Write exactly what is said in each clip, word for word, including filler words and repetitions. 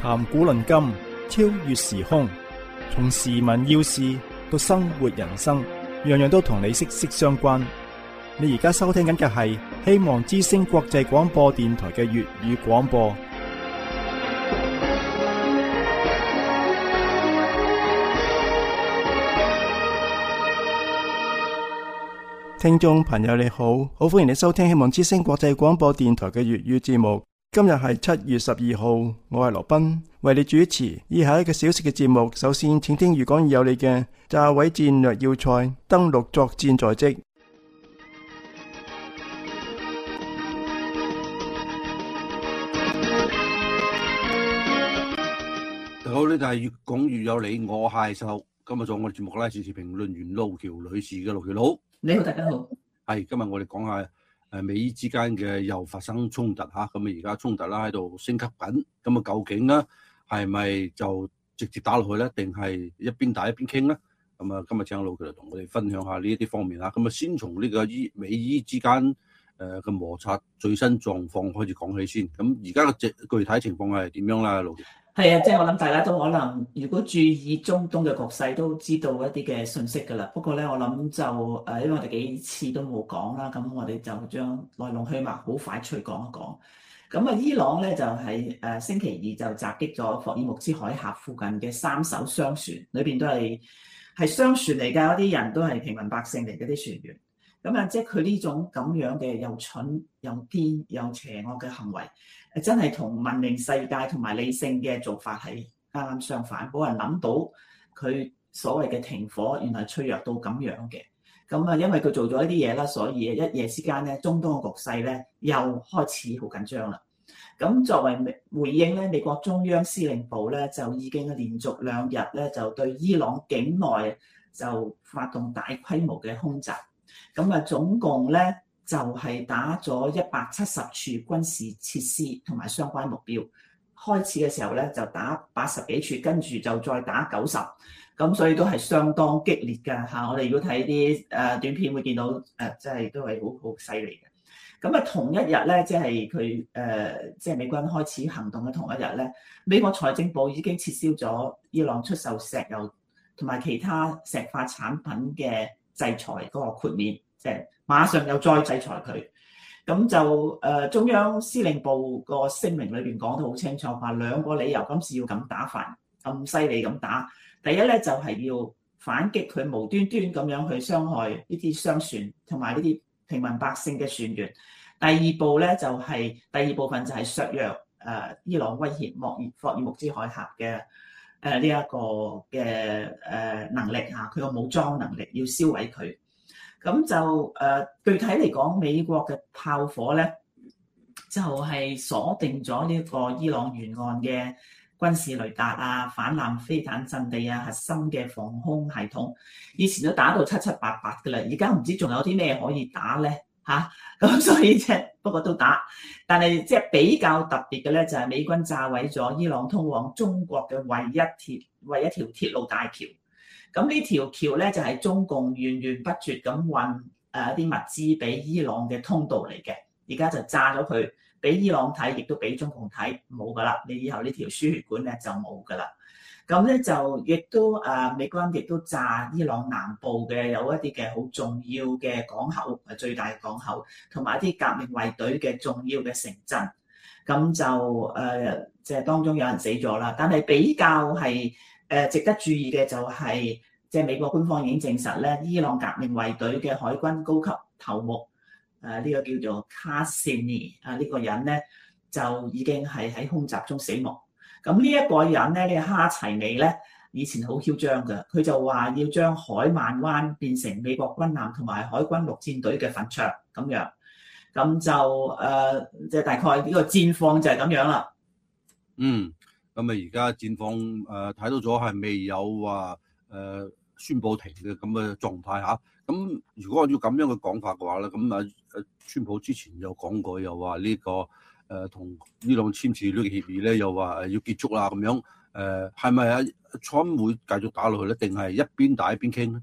談古論今，超越時空，從時聞要事到生活人生，樣樣都同你息息相關。你而家收聽緊嘅係希望之聲國際廣播電台嘅粵語廣播。聽眾朋友你好，好歡迎你收聽希望之聲國際廣播電台嘅粵語節目。今日係七月十二號，我係羅賓，為你主持以下一個小時嘅節目。首先，請聽粵講有你嘅炸毀戰略要塞，登陸作戰在即。 大家好，呢度係粵講粵有你，我係秀。今日做我哋節目咧，時事評論員路橋女士嘅路橋佬。 你好，大家好。 係今日我哋講下誒美伊之間嘅又發生衝突嚇，咁啊而家衝突啦喺度升級緊，咁啊究竟咧係咪就直接打落去咧，定係一邊打一邊傾咧？咁啊今日請路橋嚟同我哋分享下呢一啲方面啦。咁啊先從呢個伊美伊之間誒嘅摩擦最新狀況開始講起先。咁而家嘅具具體情況係點樣啦，路橋？ 係啊，即係我諗大家都可能，如果注意中東嘅局勢，都知道一啲嘅信息㗎啦。不過咧，我諗就誒，因為我哋幾次都冇講啦，咁我哋就將來龍去脈好快脆講一講。咁啊，伊朗咧就喺誒星期二就襲擊咗霍爾木茲海峽附近嘅三艘商船，裏邊都係係商船嚟㗎，嗰啲人都係平民百姓嚟，嗰啲船員。咁啊，即係佢呢種咁樣嘅又蠢又癲又邪惡嘅行為，誒真係同文明世界同埋理性嘅做法係啱啱相反。冇人諗到佢所謂嘅停火原來脆弱到咁樣嘅。咁啊，因為佢做咗一啲嘢啦，所以一夜之間咧，中東嘅局勢咧又開始好緊張啦。咁作為回應咧，美國中央司令部咧就已經連續兩日咧就對伊朗境內就發動大規模嘅空襲。咁啊，總共咧就係打咗一百七十處軍事設施同埋相關目標。開始嘅時候咧就打八十幾處，跟住就再打九十，咁所以都係相當激烈㗎嚇。我哋如果睇啲誒短片會見到誒，即係都係好好犀利嘅。咁啊，同一日咧，即係佢誒，即係美軍開始行動嘅同一日咧，美國財政部已經撤銷咗伊朗出售石油同埋其他石化產品嘅制裁嗰個豁免。即係馬上又再制裁佢，咁就誒、呃、中央司令部個聲明裏邊講得好清楚，話兩個理由今次要咁打法，咁犀利咁打。第一咧就係、是、要反擊佢無端端咁樣去傷害呢啲商船同埋呢啲平民百姓嘅船員。第二步咧就係、是、第二部分就係削弱誒、呃、伊朗威脅莫爾霍爾木茲海峽嘅誒呢一個嘅誒、呃、能力嚇，佢個武裝能力要銷毀佢。咁就誒、呃、具體嚟講，美國嘅炮火咧就係、是、鎖定咗呢個伊朗沿岸嘅軍事雷達啊、反艦飛彈陣地啊、核心嘅防空系統，以前都打到七七八八㗎啦，而家唔知仲有啲咩可以打咧嚇，咁、啊、所以即係不過都打，但係即係比較特別嘅咧就係美軍炸毀咗伊朗通往中國嘅唯一鐵唯一條鐵路大橋。咁呢條橋咧就係中共源源不絕咁運誒一啲物資俾伊朗嘅通道嚟嘅，而家就炸咗佢，俾伊朗睇，亦都俾中共睇，冇噶啦，你以後呢條輸血管咧就冇噶啦。咁咧就亦都誒美軍亦都炸伊朗南部嘅有一啲嘅好重要嘅港口，係最大嘅港口，同埋一啲革命衛隊嘅重要嘅城鎮。咁就誒即係當中有人死咗啦，但係比較係誒值得注意嘅就係，即係美國官方已經證實咧，伊朗革命衛隊嘅海軍高級頭目誒呢個叫做卡西尼啊呢個人咧就已經係喺空襲中死亡。咁呢一個人咧，呢個哈齊尼咧，以前好囂張嘅，佢就話要將海曼灣變成美國軍艦同埋海軍陸戰隊嘅墳場咁樣。咁就誒即係大概呢個戰況就係咁樣啦。 嗯。咁啊，而家戰況誒睇到咗係未有話誒、呃、宣佈停嘅咁嘅狀態嚇。咁如果按照咁樣嘅講法嘅話咧，咁啊誒，川普之前有講過，又話呢、這個誒同伊朗簽署呢個協議咧，又話要結束啦咁樣。誒係咪啊？川普會繼續打落去咧，定係一邊打一邊傾咧？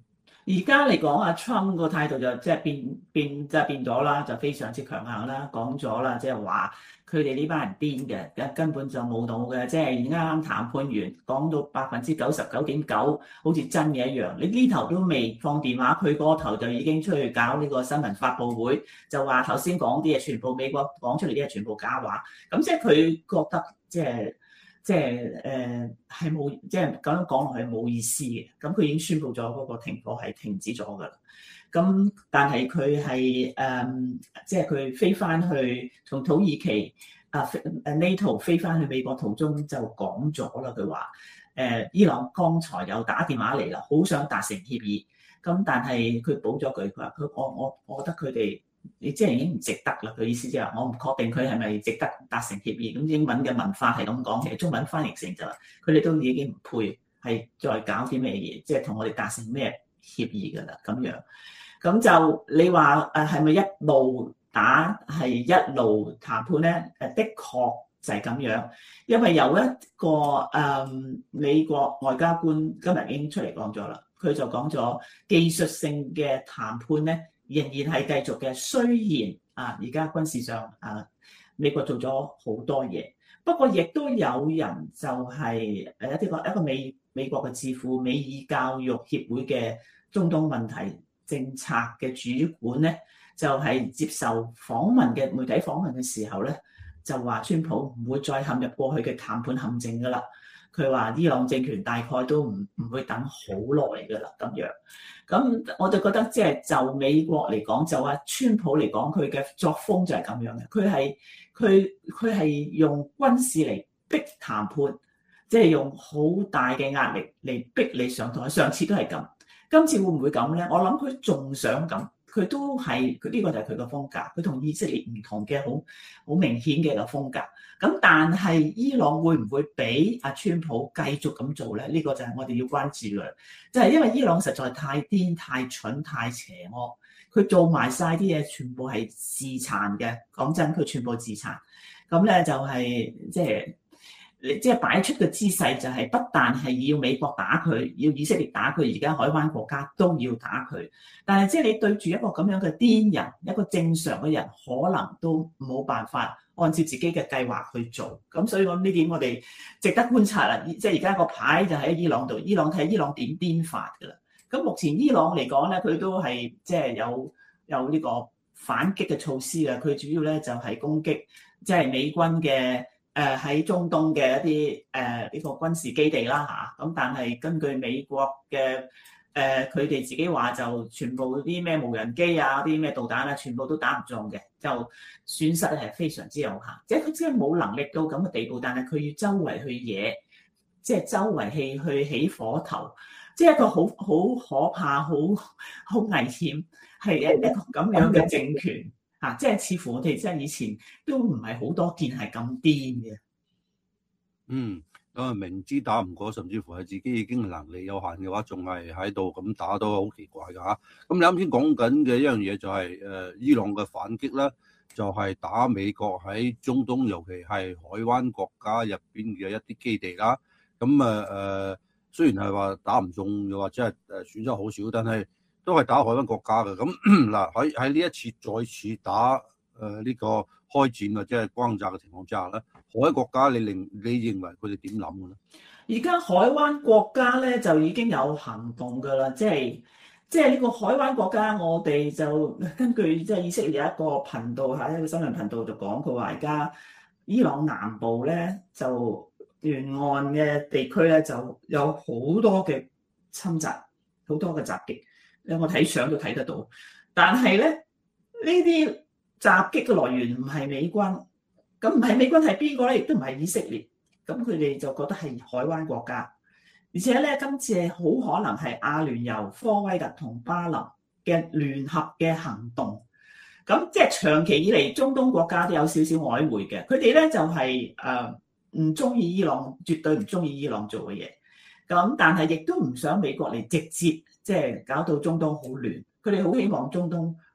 而家嚟講，阿 Trump 個態度就即係變變即係變咗啦，就非常之強硬啦，講咗啦，即係話佢哋呢班人癲嘅，根本就冇腦嘅，即係啱啱談判完，講到百分之九十九點九，好似真嘅一樣。你呢頭都未放電話，佢嗰頭就已經出去搞呢個新聞發佈會，就話頭先講啲嘢全部美國講出嚟啲嘢全部假話，咁即係佢覺得即係。即係誒係冇，即係咁樣講落去冇意思嘅。咁佢已經宣布咗嗰個停火係停止咗㗎啦。咁但係佢係誒，即係佢飛翻去從土耳其啊誒 NATO 飛翻去美國途中就講咗啦。佢話誒伊朗剛才有打電話嚟啦，好想達成協議。咁但係佢補咗句，佢話佢我我我覺得佢哋。你即係已經唔值得啦，佢意思即係我唔確定佢係咪值得達成協議。咁英文嘅文化係咁講，其實中文翻譯成就係佢哋都已經唔配係再搞啲咩嘢，即係同我哋達成咩協議㗎啦咁樣。咁就你話誒係咪一路打係一路談判咧？誒的確就係咁樣，因為有一個誒、嗯、美國外交官今日已經出嚟講咗啦，佢就講咗技術性嘅談判咧。仍然係繼續嘅，雖然啊，而家軍事上啊，美國做咗好多嘢，不過亦都有人就係誒一啲個一個美美國嘅智庫美以教育協會嘅中東問題政策嘅主管咧，就係、是、接受訪問嘅媒體訪問嘅時候咧，就話川普唔會再陷入過去嘅談判陷阱㗎啦。佢話伊朗政權大概都唔唔會等好耐㗎啦，咁樣。咁我就覺得即係就美國嚟講，就話川普嚟講，佢嘅作風就係咁樣嘅。佢係佢佢係用軍事嚟逼談判，即係用好大嘅壓力嚟逼你上台。上次都係咁，今次會唔會咁咧？我諗佢仲想咁。佢都係佢呢個就係佢嘅風格，佢同以色列唔同嘅好好明顯嘅個風格。咁但係伊朗會唔會俾阿川普繼續咁做咧？呢、這個就係我哋要關注嘅，就係、是、因為伊朗實在太癲、太蠢、太邪惡，佢做埋晒啲嘢，全部係自殘嘅。講真，佢全部自殘。咁咧就係即係。即係擺出嘅姿勢就係不但係要美國打佢，要以色列打佢，而家海灣國家都要打佢。但係即係你對住一個咁樣嘅癲人，一個正常嘅人，可能都冇辦法按照自己嘅計劃去做。咁所以我呢點我哋值得觀察啦。即係而家個牌就喺伊朗度，伊朗睇伊朗點癲法㗎啦。咁目前伊朗嚟講咧，佢都係即係有有呢個反擊嘅措施啊。佢主要咧就係攻擊即係美軍嘅。誒喺中東嘅一啲誒呢個軍事基地啦嚇，咁但係根據美國嘅誒佢哋自己話就全部啲咩無人機啊、啲咩導彈啊，全部都打唔中嘅，就損失係非常之有限。即係佢真係冇能力到咁嘅地步，但係佢要周圍去惹，即係周圍去去起火頭，即係一個好好可怕、好好危險，係一一個咁樣嘅政權。啊！即係似乎我哋即係以前都唔係好多見係咁癲嘅。 嗯，咁啊明知打唔過，甚至乎係自己已經能力有限嘅話，仲係喺度咁打都好奇怪㗎嚇。咁你啱先講緊嘅一樣嘢就係、是、誒伊朗嘅反擊啦，就係、是、打美國喺中東，尤其係海灣國家入邊嘅一啲基地啦。咁啊誒，雖然係話打唔中又或者係誒損失好少，但係都係打海灣國家嘅。咁嗱喺喺呢一次再次打誒呢、呃這個開戰或者係轟炸嘅情況之下咧，海灣國家你令你認為佢哋點諗嘅咧？ 而家海灣國家咧就已經有行動㗎啦，即係即係呢個海灣國家，我哋就根據即係以色列有一個頻道嚇，一個新聞頻道就講佢話，而家伊朗南部咧就沿岸嘅地區咧就有好多嘅侵襲，好多嘅襲擊。我睇相都睇得到，但係咧呢啲襲擊嘅來源唔係美軍，咁唔係美軍係邊個咧？亦都唔係以色列，咁佢哋就覺得係海灣國家，而且咧今次係好可能係阿聯酋、科威特同巴林嘅聯合嘅行動，咁即係長期以嚟中東國家都有少少曖昧嘅，佢哋咧就係誒唔中意伊朗，絕對唔中意伊朗做嘅嘢，咁但係亦都唔想美國嚟直接。即係搞到中東好亂，佢哋好希望中東好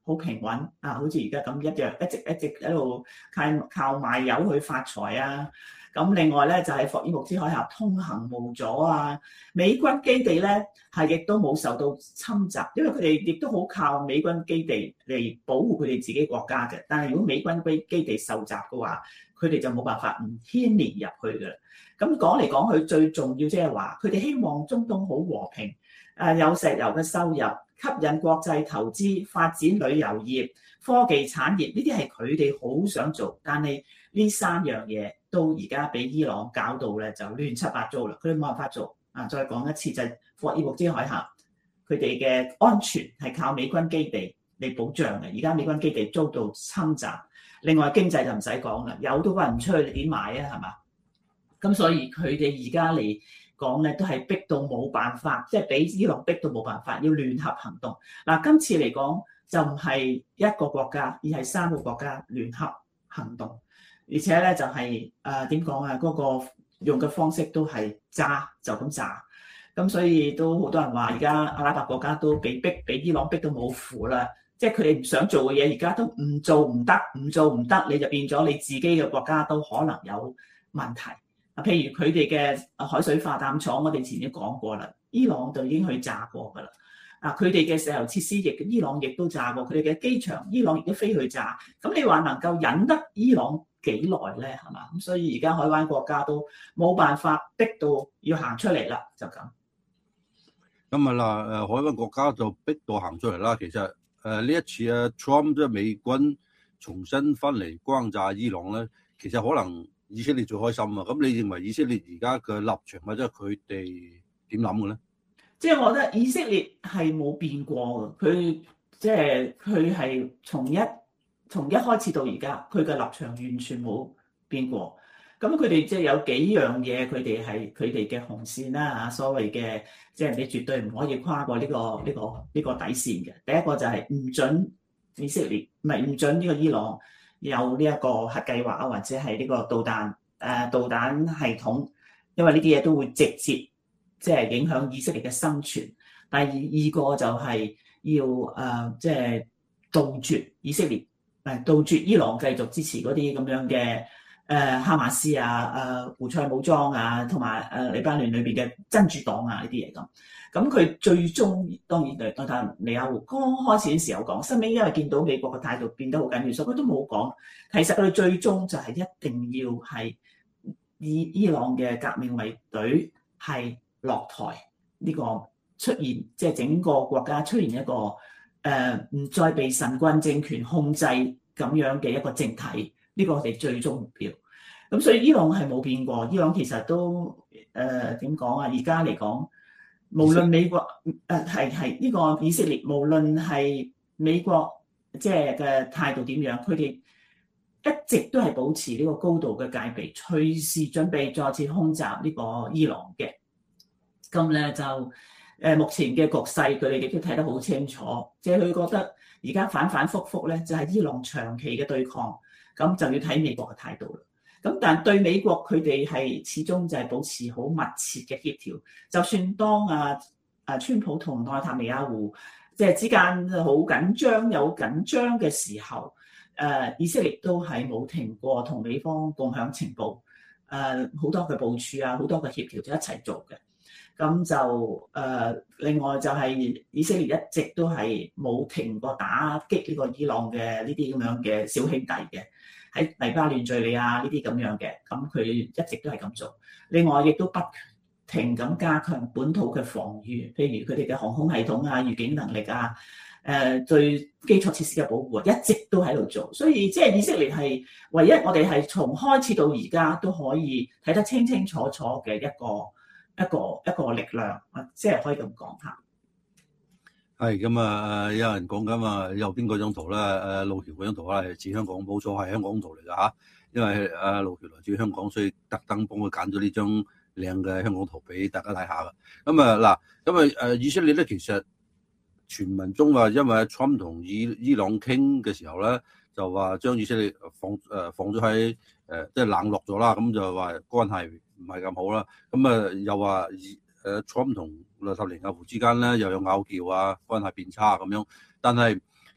好平穩啊，好似而家咁一樣，一直一直喺度靠靠賣油去發財啊。咁另外咧就係、是、霍爾木茲海峽通行無阻啊，美軍基地咧係亦都冇受到侵襲，因為佢哋亦都好靠美軍基地嚟保護佢哋自己國家嘅。但係如果美軍基地受襲嘅話，佢哋就冇辦法唔牽連入去嘅。咁講嚟講去，最重要即係話，佢哋希望中東好和平，誒有石油嘅收入，吸引國際投資，發展旅遊業、科技產業，呢啲係佢哋好想做，但係呢三樣嘢都而家俾伊朗搞到咧就亂七八糟啦，佢哋冇辦法做。啊，再講一次就係霍爾木茲海峽，佢哋嘅安全係靠美軍基地嚟保障嘅，而家美軍基地遭到侵襲。另外經濟就唔使講啦，油都運唔出去，你點買啊？係嘛？咁所以佢哋而家嚟講咧，都係逼到冇辦法，即係俾伊朗逼到冇辦法，要聯合行動。嗱，今次嚟講就唔係一個國家，而係三個國家聯合行動，而且咧就係誒點講啊？嗰個用嘅方式都係炸，就咁炸。咁所以都好多人話，而家阿拉伯國家都被逼，俾伊朗逼到冇符啦。即係佢哋唔想做嘅嘢，而家都唔做唔得，唔做唔得，你就變咗你自己嘅國家都可能有問題。啊，譬如佢哋嘅海水化淡廠，我哋前面講過啦，伊朗就已經去炸過㗎啦。啊，佢哋嘅石油設施亦伊朗亦都炸過，佢哋嘅機場伊朗亦都飛去炸。咁你話能夠忍得伊朗幾耐咧？係嘛？咁所以而家海灣國家都冇辦法逼到要行出嚟啦，就咁。 咁啊啦，誒海灣國家就逼到行出嚟啦。其實誒呢、呃、一次啊 Trump 即係美軍重新翻嚟轟炸伊朗咧，其實可能以色列最開心啊！咁你認為以色列而家嘅立場或者佢哋點諗嘅咧？ 即係我覺得以色列係冇變過嘅，佢即係佢係從一從一開始到而家，佢嘅立場完全冇變過。咁佢哋即係有幾樣嘢，佢哋係佢哋嘅紅線啦嚇，所謂嘅即係你絕對唔可以跨過呢個呢個呢個底線嘅。第一個就係唔準以色列，唔係唔準呢個伊朗有呢一個核計劃啊，或者係呢個導彈誒導彈系統，因為呢啲嘢都會直接即係影響以色列嘅生存。第二二個就係要誒即係杜絕以色列誒杜絕伊朗繼續支持嗰啲咁樣嘅誒哈馬斯啊、誒胡塞武裝啊，同埋誒黎巴嫩裏邊嘅真主黨啊呢啲嘢咁。咁佢最終當然對對塔尼亞胡剛開始嘅時候講，後尾因為見到美國嘅態度變得好緊要，所以佢都冇講。其實佢哋最終就係一定要係以伊朗嘅革命衛隊係落台，呢個出現即係整個國家出現一個誒唔、呃、再被神棍政權控制咁樣嘅一個政體，呢、這個我哋最終目標。咁所以伊朗係冇變過，伊朗其實都誒點講啊？而家嚟講，無論美國誒係係呢個以色列，無論係美國即係嘅態度點樣，佢哋一直都係保持呢個高度嘅戒備，隨時準備再次空襲呢個伊朗嘅。咁咧就誒目前嘅局勢，佢哋亦都睇得好清楚，即係佢覺得而家反反覆覆咧，就係伊朗長期嘅對抗，咁就要睇美國嘅態度啦。咁但係對美國佢哋係始終就係保持好密切嘅協調，就算當啊啊川普同內塔尼亞胡即係之間好緊張有緊張嘅時候，誒以色列都係冇停過同美方共享情報，誒好多嘅部署啊，好多嘅協調就一齊做嘅。咁就誒、呃，另外就係以色列一直都係冇停過打擊呢個伊朗嘅呢啲咁樣嘅小兄弟嘅，喺黎巴嫩、敍利亞呢啲咁樣嘅，咁佢一直都係咁做。另外亦都不停咁加強本土嘅防禦，譬如佢哋嘅航空系統啊、預警能力啊、誒、呃、對基礎設施嘅保護，一直都喺度做。所以即係以色列係唯一我哋係從開始到而家都可以睇得清清楚楚嘅一個。一個一個力量，即係可以咁講嚇。 係咁啊！誒，有人講緊啊，右邊嗰張圖咧，誒路橋嗰張圖咧係指香港，冇錯係香港圖嚟㗎嚇。因為誒路橋來自香港，所以特登幫佢揀咗呢張靚嘅香港圖俾大家睇下㗎。咁啊嗱，咁啊誒以色列咧，其實傳聞中話，因為 Trump 同伊伊朗傾嘅時候咧，就話將以色列放誒放咗喺誒即係冷落咗啦，咁就話關係唔係咁好啦。咁啊又話誒 Trump 同內塔尼亞胡之間咧又有拗撬啊，關係變差咁樣。但係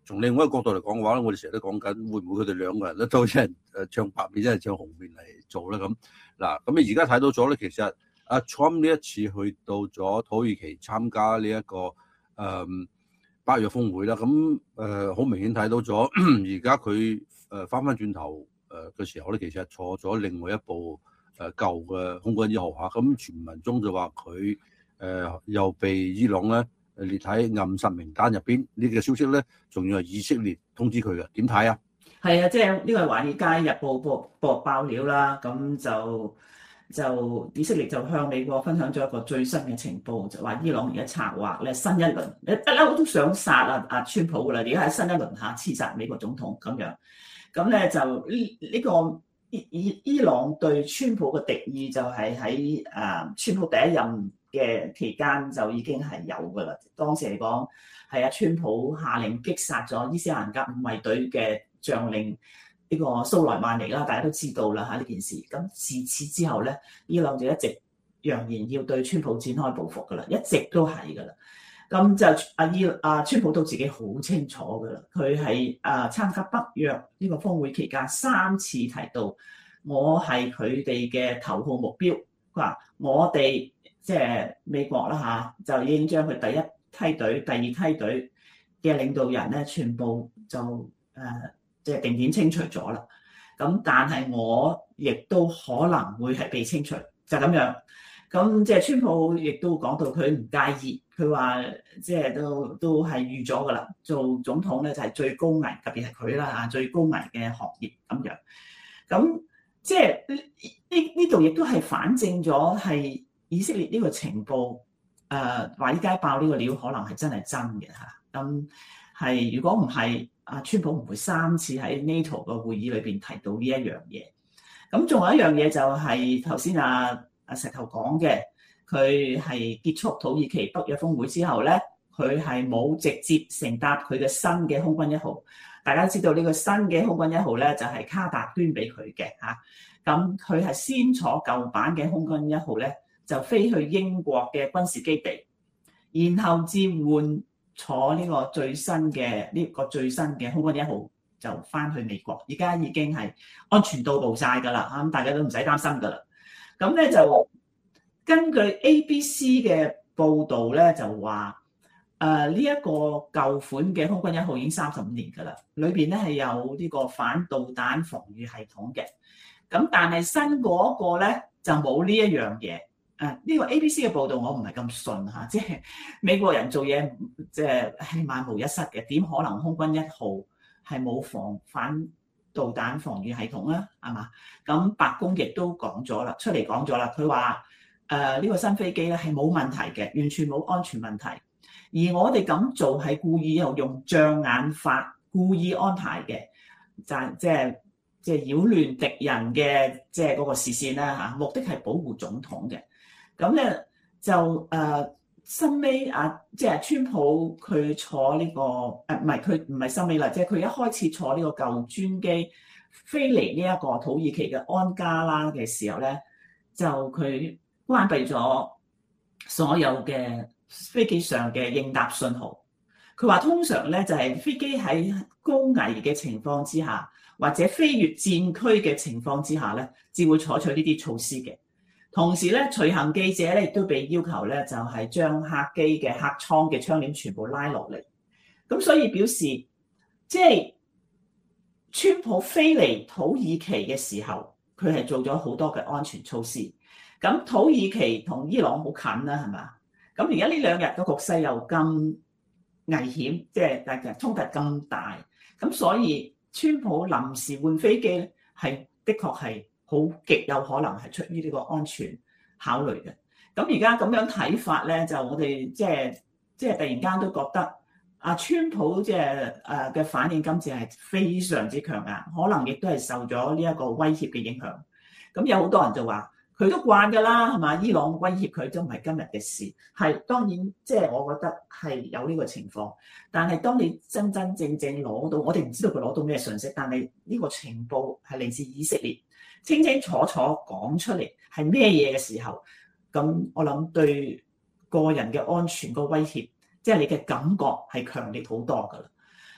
從另外一個角度嚟講嘅話咧，我哋成日都講緊會唔會佢哋兩個人咧都一人誒唱白面，一人唱紅面嚟做咧咁。嗱，咁你而家睇到咗咧，其實阿 Trump 呢一次去到咗土耳其參加呢、這、一個誒、嗯、北約峰會啦，咁誒好明顯睇到咗，而家佢誒翻翻轉頭誒嘅時候咧，其實坐咗另外一部誒舊嘅空軍一號嚇，咁傳聞中就話佢誒又被伊朗咧列喺暗殺名單入邊，呢個消息咧仲要係以色列通知佢嘅，點睇啊？ 係啊，即係呢個係《華爾街日報》播播爆料啦，咁就就以色列就向美國分享咗一個最新嘅情報，就話伊朗而家策劃咧新一輪，一嬲都想殺啊啊川普噶啦，而家係新一輪下刺殺美國總統咁樣，咁咧就呢呢、這個伊伊伊朗對川普嘅敵意就係喺誒川普第一任嘅期間就已經係有噶啦，當時嚟講係阿川普下令擊殺咗伊斯蘭革命衛隊嘅將領呢個蘇萊曼尼啦，大家都知道啦嚇呢件事。咁自此之後咧，伊朗就一直揚言要對川普展開報復噶啦，一直都係噶啦。咁就阿伊阿川普都自己好清楚噶啦，佢喺啊參加北約呢個峰會期間三次提到我係佢哋嘅頭號目標。佢話我哋即係美國啦嚇，就已經將佢第一梯隊、第二梯隊嘅領導人咧，全部就誒即係定點清除咗啦。咁但係我亦都可能會係被清除，就咁樣。咁即係川普亦都講到佢唔介意，佢話即係都都係預咗噶啦。做總統咧就係最高危，特別係佢啦嚇，最高危嘅行業咁樣。咁即係呢呢度亦都係反證咗係以色列呢個情報，誒華爾街爆呢個料可能係真係真嘅嚇。咁係如果唔係，阿川普唔會三次喺 NATO 個會議裏邊提到呢一樣嘢。咁仲有一樣嘢就係頭先阿阿石頭講嘅，佢係結束土耳其北約峰會之後咧，佢係冇直接乘搭佢嘅新嘅空軍一號。大家都知道呢個新嘅空軍一號咧就係卡達捐俾佢嘅嚇。咁佢係先坐舊版嘅空軍一號咧，就飛去英國嘅軍事基地，然後至換坐呢個最新嘅呢、這個最新嘅空軍一號就翻去美國。而家已經係安全到步晒㗎啦，咁大家都唔使擔心㗎啦。咁咧就根據 A B C 嘅報導咧，就話誒呢一個舊款嘅空軍一號已經三十五年㗎啦，裏邊咧係有呢個反導彈防禦系統嘅。咁但係新嗰個咧就冇呢一樣嘢。誒呢個 A B C 嘅報導我唔係咁信嚇，即係美國人做嘢即係係萬無一失嘅，點可能空軍一號係冇防反導彈防禦系統啊？係嘛？咁白宮亦都講咗啦，出嚟講咗啦，佢話誒呢個新飛機咧係冇問題嘅，完全冇安全問題。而我哋咁做係故意又用障眼法，故意安排嘅，就係即係即係擾亂敵人嘅即係嗰個視線啦嚇，目的係保護總統嘅。咁咧就誒新尾啊，即係川普佢坐呢個誒唔係佢唔係新尾啦，即係佢一開始坐呢個舊專機飛嚟呢一個土耳其嘅安加拉嘅時候咧，就佢關閉咗所有嘅飛機上嘅應答信號。佢話通常咧就係飛機喺高危嘅情況之下，或者飛越戰區嘅情況之下咧，至會採取呢啲措施嘅。同時咧，隨行記者咧亦都被要求咧，就係將客機嘅客艙嘅窗簾全部拉落嚟。咁所以表示，即係川普飛嚟土耳其嘅時候，佢係做咗好多嘅安全措施。咁土耳其同伊朗好近啦，係嘛？咁而家呢兩日個局勢又咁危險，即係大家衝突咁大，咁所以川普臨時換飛機咧，係的確係好極有可能係出於呢個安全考慮嘅。咁而家咁樣睇法咧，就我哋即係即係突然間都覺得啊，川普即係誒嘅反應今次係非常之強硬，可能亦都係受咗呢一個威脅嘅影響。咁有好多人就話佢都慣㗎啦，係嘛？伊朗威脅佢都唔係今日嘅事，係當然即係我覺得係有呢個情況。但係當你真真正正攞到，我哋唔知道佢攞到咩信息，但係呢個情報係嚟自以色列。清清楚楚講出嚟係咩嘢嘅時候，咁我諗對個人嘅安全個威脅，即係你嘅感覺係強烈好多㗎啦。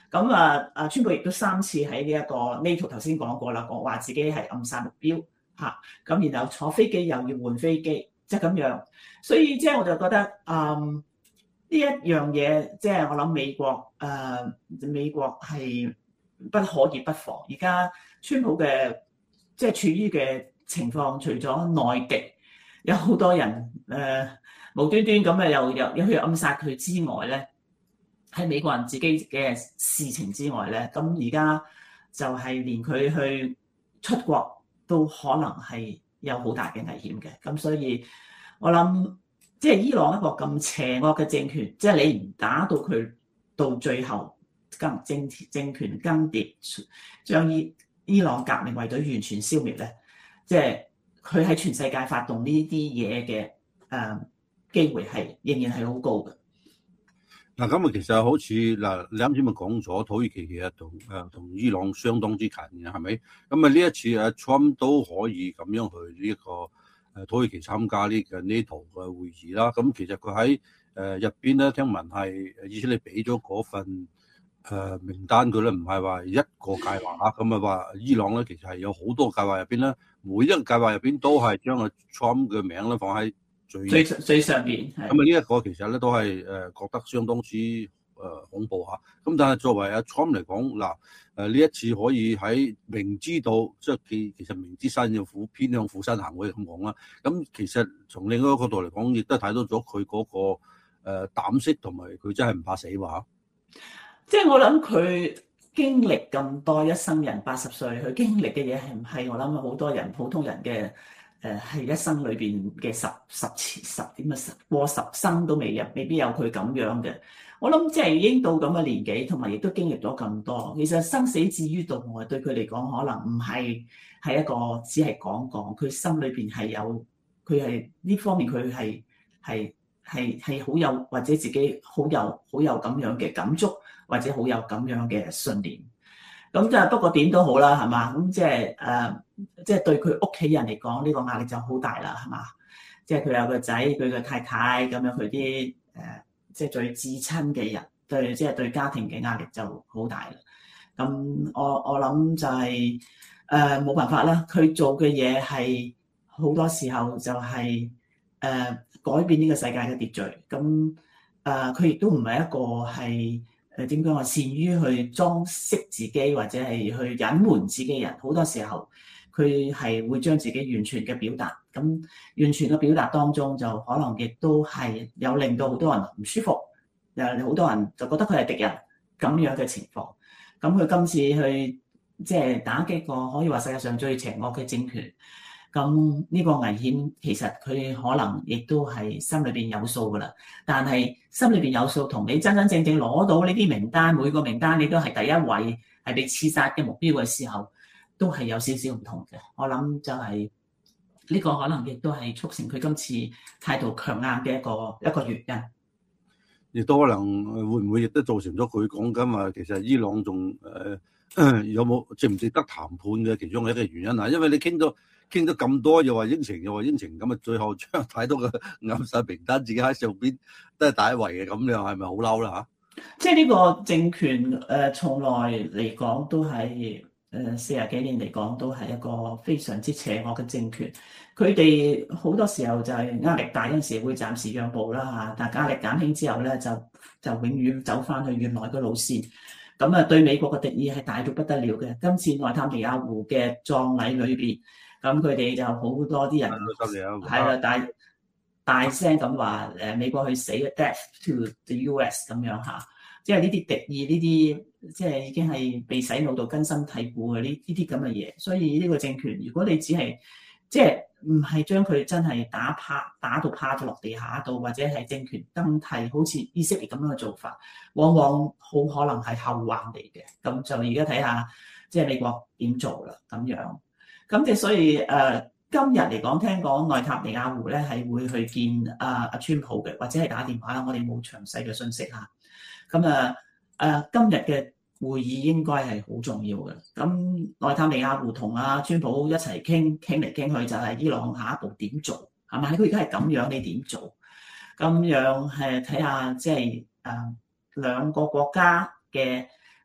咁啊啊，川普亦都三次喺呢一個 NATO 頭先講過啦，講話自己係暗殺目標嚇，咁然後坐飛機又要換飛機，即係咁樣。所以即係我就覺得，嗯，呢一樣嘢即係我諗美國誒、呃、美國係不可以不防。而家川普嘅即係處於嘅情況，除咗內極有好多人誒、呃、無端端咁啊又又又去暗殺佢之外咧，喺美國人自己嘅事情之外咧，咁而家就係連佢去出國都可能係有好大嘅危險嘅。咁所以我諗，即係伊朗一個咁邪惡嘅政權，即係你唔打到佢到最後更政政權更迭，將伊伊朗革命衛隊完全消滅咧，即係佢喺全世界發動呢啲嘢嘅誒機會係仍然係好高嘅。 嗱，咁啊，其實好似嗱，你啱先咪講咗土耳其其實同誒同伊朗相當之近嘅，係咪？咁啊，呢一次啊，Trump 都可以咁樣去呢一個誒土耳其參加呢個 NATO 嘅會議啦。咁其實佢喺誒入邊咧，聽聞係以色列俾咗嗰份誒名單佢咧，唔係話一個計劃啊。咁啊話伊朗咧，其實係有好多計劃入邊咧，每一個計劃入邊都係將個 Trump 嘅名咧放喺最最最上邊， 咁啊呢一個其實咧都係誒覺得相當之誒恐怖嚇。咁但係作為阿 Trump 嚟講，嗱誒呢一次可以喺明知道即係其其實明知山有虎，偏向虎山行，可以咁講啦。咁其實從另一個角度嚟講，亦都睇到咗佢嗰個誒膽識同埋佢真係唔怕死話。 即係我諗佢經歷咁多，一生人八十歲，佢經歷嘅嘢係唔係我諗好多人普通人嘅？誒係一生裏邊嘅十十次十點啊十過十生都未有，未必有佢咁樣嘅。我諗即係已經到咁嘅年紀，同埋亦都經歷咗咁多。其實生死置於度外，對佢嚟講可能唔係係一個只係講講，佢心裏邊係有佢係呢方面佢係係係係好有或者自己好有好有咁樣嘅感觸，或者好有咁樣嘅信念。咁就不過點都好啦，係嘛？咁即係誒，即係對佢屋企人嚟講，呢個壓力就好大啦，係嘛？即係佢有個仔，佢個太太咁樣，佢啲誒，即係最至親嘅人，對，即係對家庭嘅壓力就好大啦。咁我我諗就係誒冇辦法啦，佢做嘅嘢係好多時候就係誒改變呢個世界嘅秩序。咁誒佢亦都唔係一個係。誒點講話善於去裝飾自己或者係去隱瞞自己人，好多時候佢係會將自己完全嘅表達，咁完全嘅表達當中就可能亦都係有令到好多人唔舒服，誒好多人就覺得佢係敵人咁樣嘅情況。咁佢今次去即係打擊個可以話世界上最邪惡嘅政權。咁呢個危險其實佢可能亦都係心裏邊有數㗎啦，但係心裏邊有數同你真真正正攞到呢啲名單，每個名單你都係第一位係被刺殺嘅目標嘅時候，都係有少少唔同嘅。我諗就係呢個可能亦都係促成佢今次態度強硬嘅一個一個原因。 亦都可能會唔會亦都造成咗佢講緊話，其實伊朗仲誒有冇值唔值得談判嘅其中一個原因啊？因為你傾到傾咗咁多，又話應承，又話應承，咁啊最後將睇到個暗殺名單自己喺上邊都係第一位嘅，咁你又係咪好嬲啦嚇？ 即係呢個政權誒、呃，從來嚟講都係誒四十幾年嚟講都係一個非常之邪惡嘅政權。佢哋好多時候就係壓力大嗰陣時會暫時讓步啦嚇，但係壓力減輕之後咧，就就永遠走翻去原來嘅路線。咁啊，對美國嘅敵意係大到不得了嘅。今次內塔尼亞胡嘅葬禮裏邊，咁佢哋就好多啲人係啦，大大聲咁話誒美國去死，death to the U S 咁樣嚇，即係呢啲敵意，呢啲即係已經係被洗腦到根深蒂固嘅呢呢啲咁嘅嘢。所以呢個政權，如果你只係即係唔係將佢真係打趴打到趴咗落地下度，或者係政權更替，好似以色列咁樣嘅做法，往往好可能係後患嚟嘅。咁就而家睇下，即係美國點做啦咁樣。咁即係所以誒、呃，今日嚟講，聽講內塔尼亞胡咧係會去見阿阿川普嘅，或者係打電話啦。我哋冇詳細嘅信息嚇。咁啊誒，今日嘅會議應該係好重要嘅。咁內塔尼亞胡同阿川普一齊傾傾嚟傾去，就係伊朗下一步點做係咪？佢而家係咁樣，你點做？咁樣係睇下即係誒兩個國家嘅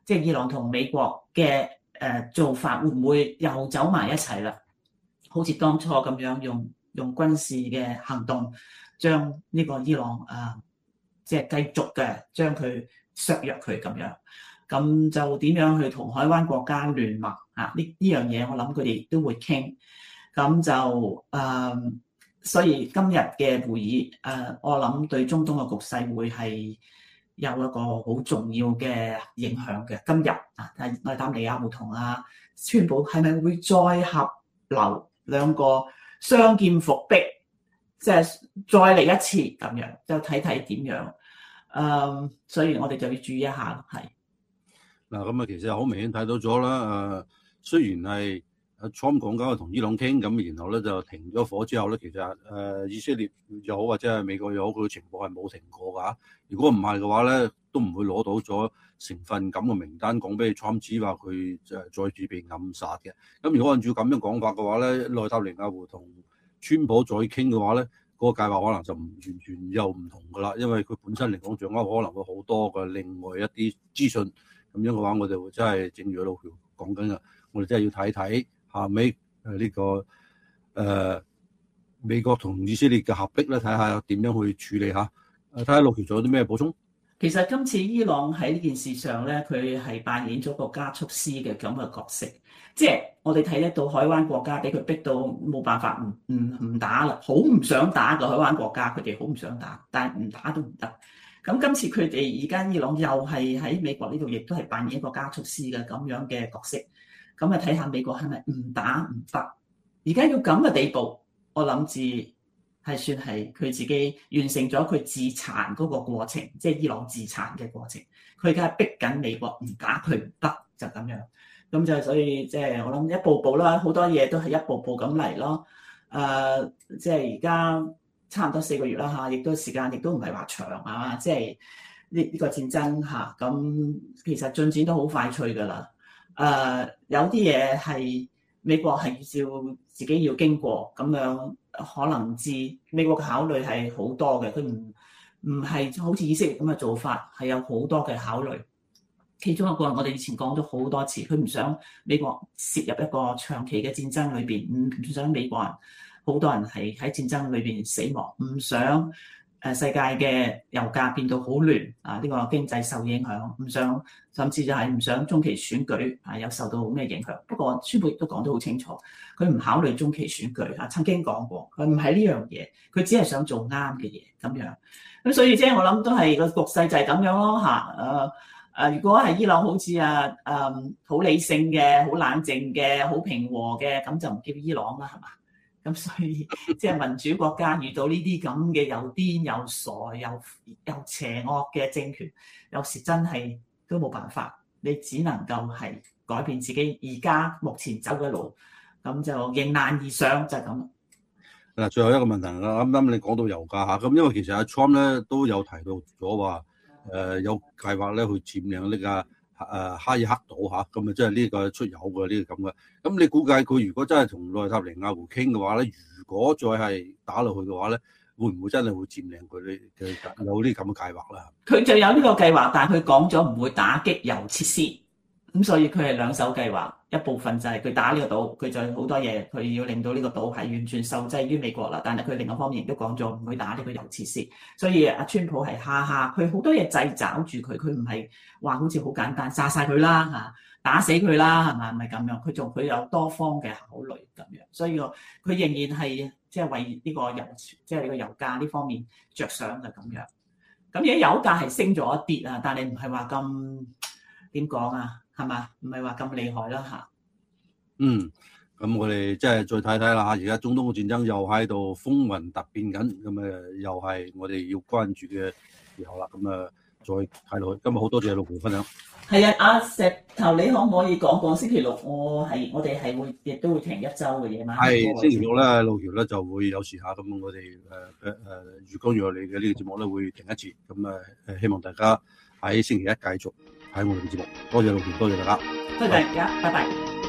即係伊朗同美國嘅誒做法會唔會又走埋一齊啦？好似當初咁樣用用軍事嘅行動將呢個伊朗啊，即係繼續嘅將佢削弱佢咁樣。咁就點樣去同海灣國家聯盟啊？呢呢樣嘢我諗佢哋都會傾。咁就誒、呃，所以今日嘅會議誒、呃，我諗對中東嘅局勢會係有一個好重要嘅影響嘅。今日啊，內塔尼亞胡同阿川普係咪會再合流兩個雙劍伏擊，即係再嚟一次咁樣，就睇睇點樣。誒、呃，所以我哋就要注意一下，係。 嗱，咁啊，其實好明顯睇到咗啦。誒，雖然係阿 Trump 講緊同伊朗傾，咁然後咧就停咗火之後咧，其實誒、呃、以色列又好或者係美國又好，佢嘅情況係冇停過㗎。如果唔係嘅話咧，都唔會攞到咗成份咁嘅名單講俾 Trump 知話佢誒再次被暗殺嘅。咁如果按照咁樣講法嘅話咧，內塔尼亞胡同川普再傾嘅話咧，嗰、那個計劃可能就唔完全又唔同㗎啦，因為佢本身嚟講掌握可能會好多嘅另外一啲資訊。咁樣嘅話，我哋真係正如老喬講緊嘅，我哋真係要睇睇下尾誒呢個誒、呃、美國同以色列嘅合璧咧，睇下點樣去處理下。誒，睇下老喬仲有啲咩補充？ 其實今次伊朗喺呢件事上咧，佢係扮演咗個加速師嘅咁嘅角色，即係我哋睇得到海灣國家俾佢逼到冇辦法唔唔唔打啦，好唔想打嘅海灣國家，佢哋好唔想打，但係唔打都唔得。咁今次佢哋而家伊朗又係喺美國呢度，亦都係扮演一個加速師嘅咁樣嘅角色。咁啊睇下美國係咪唔打唔得？而家要咁嘅地步，我諗住係算係佢自己完成咗佢自殘嗰個過程，即係伊朗自殘嘅過程。佢而家係逼緊美國唔打佢唔得，就咁樣。咁就所以即係我諗一步步啦，好多嘢都係一步步咁嚟咯。誒、呃，即係而家。差唔多四個月啦嚇，亦都時間亦都唔係話長啊，即係呢呢個戰爭嚇，咁其實進展都好快脆㗎啦。誒、呃，有啲嘢係美國係照自己要經過咁樣，可能至美國嘅考慮係好多嘅，佢唔唔係好似以色列咁嘅做法，係有好多嘅考慮。其中一個我哋以前講咗好多次，佢唔想美國涉入一個長期嘅戰爭裏邊，唔唔想美國人。好多人係喺戰爭裏邊死亡，唔想誒世界嘅油價變到好亂啊！呢個經濟受影響，唔想甚至就係唔想中期選舉啊有受到咩影響。不過川普亦都講得好清楚，佢唔考慮中期選舉啊，曾經講過佢唔係呢樣嘢，佢只係想做啱嘅嘢咁樣。咁所以即係我諗都係個局勢就係咁樣咯嚇。誒誒，如果係伊朗好似啊誒好理性嘅、好冷靜嘅、好平和嘅，咁就唔叫伊朗啦，係嘛？咁所以即係民主國家遇到呢啲咁嘅又癲又傻又又邪惡嘅政權，有時真係都冇辦法，你只能夠係改變自己而家目前走嘅路，咁就迎難而上就係咁。 嗱，最後一個問題啦，啱啱你講到油價嚇，咁因為其實阿 Trump 咧都有提到咗話，誒有計劃咧去佔領呢個。誒哈爾克島嚇，咁啊即係呢個出油嘅呢個咁嘅。咁你估計佢如果真係同內塔尼亞胡傾嘅話咧，如果再係打落去嘅話咧，會唔會真係會佔領佢哋嘅有呢咁嘅計劃啦？佢就有呢個計劃，但係佢講咗唔會打擊油設施，咁所以佢係兩手計劃。一部分就係佢打呢個島，佢就好多嘢，佢要令到呢個島係完全受制於美國啦。但係佢另一方面亦都講咗唔會打呢個油設施，所以阿川普係哈哈，佢好多嘢掣肘住佢，佢唔係話好似好簡單殺晒佢啦嚇，打死佢啦係咪？唔係咁樣，佢仲佢有多方嘅考慮咁樣，所以佢仍然係即係為呢個油即係呢個油價呢方面着想嘅咁樣。咁而家油價係升咗一啲啊，但係唔係話咁點講啊？係嘛？唔係話咁厲害啦嚇。 嗯，咁我哋即係再睇睇啦嚇。而家中東嘅戰爭又喺度風雲突變緊，咁誒又係我哋要關注嘅時候啦。咁誒再睇落去。今日好多謝老喬分享。 係啊，阿石頭，你可唔可以講講星期六我係我哋係會亦都會停一週嘅夜晚？ 係星期六咧，老喬咧就會有時下咁，我哋誒誒誒月光與我哋嘅呢個節目咧會停一次。咁誒誒，希望大家喺星期一繼續睇我哋嘅節目。多謝老喬，多謝大家， 多謝大家，拜拜。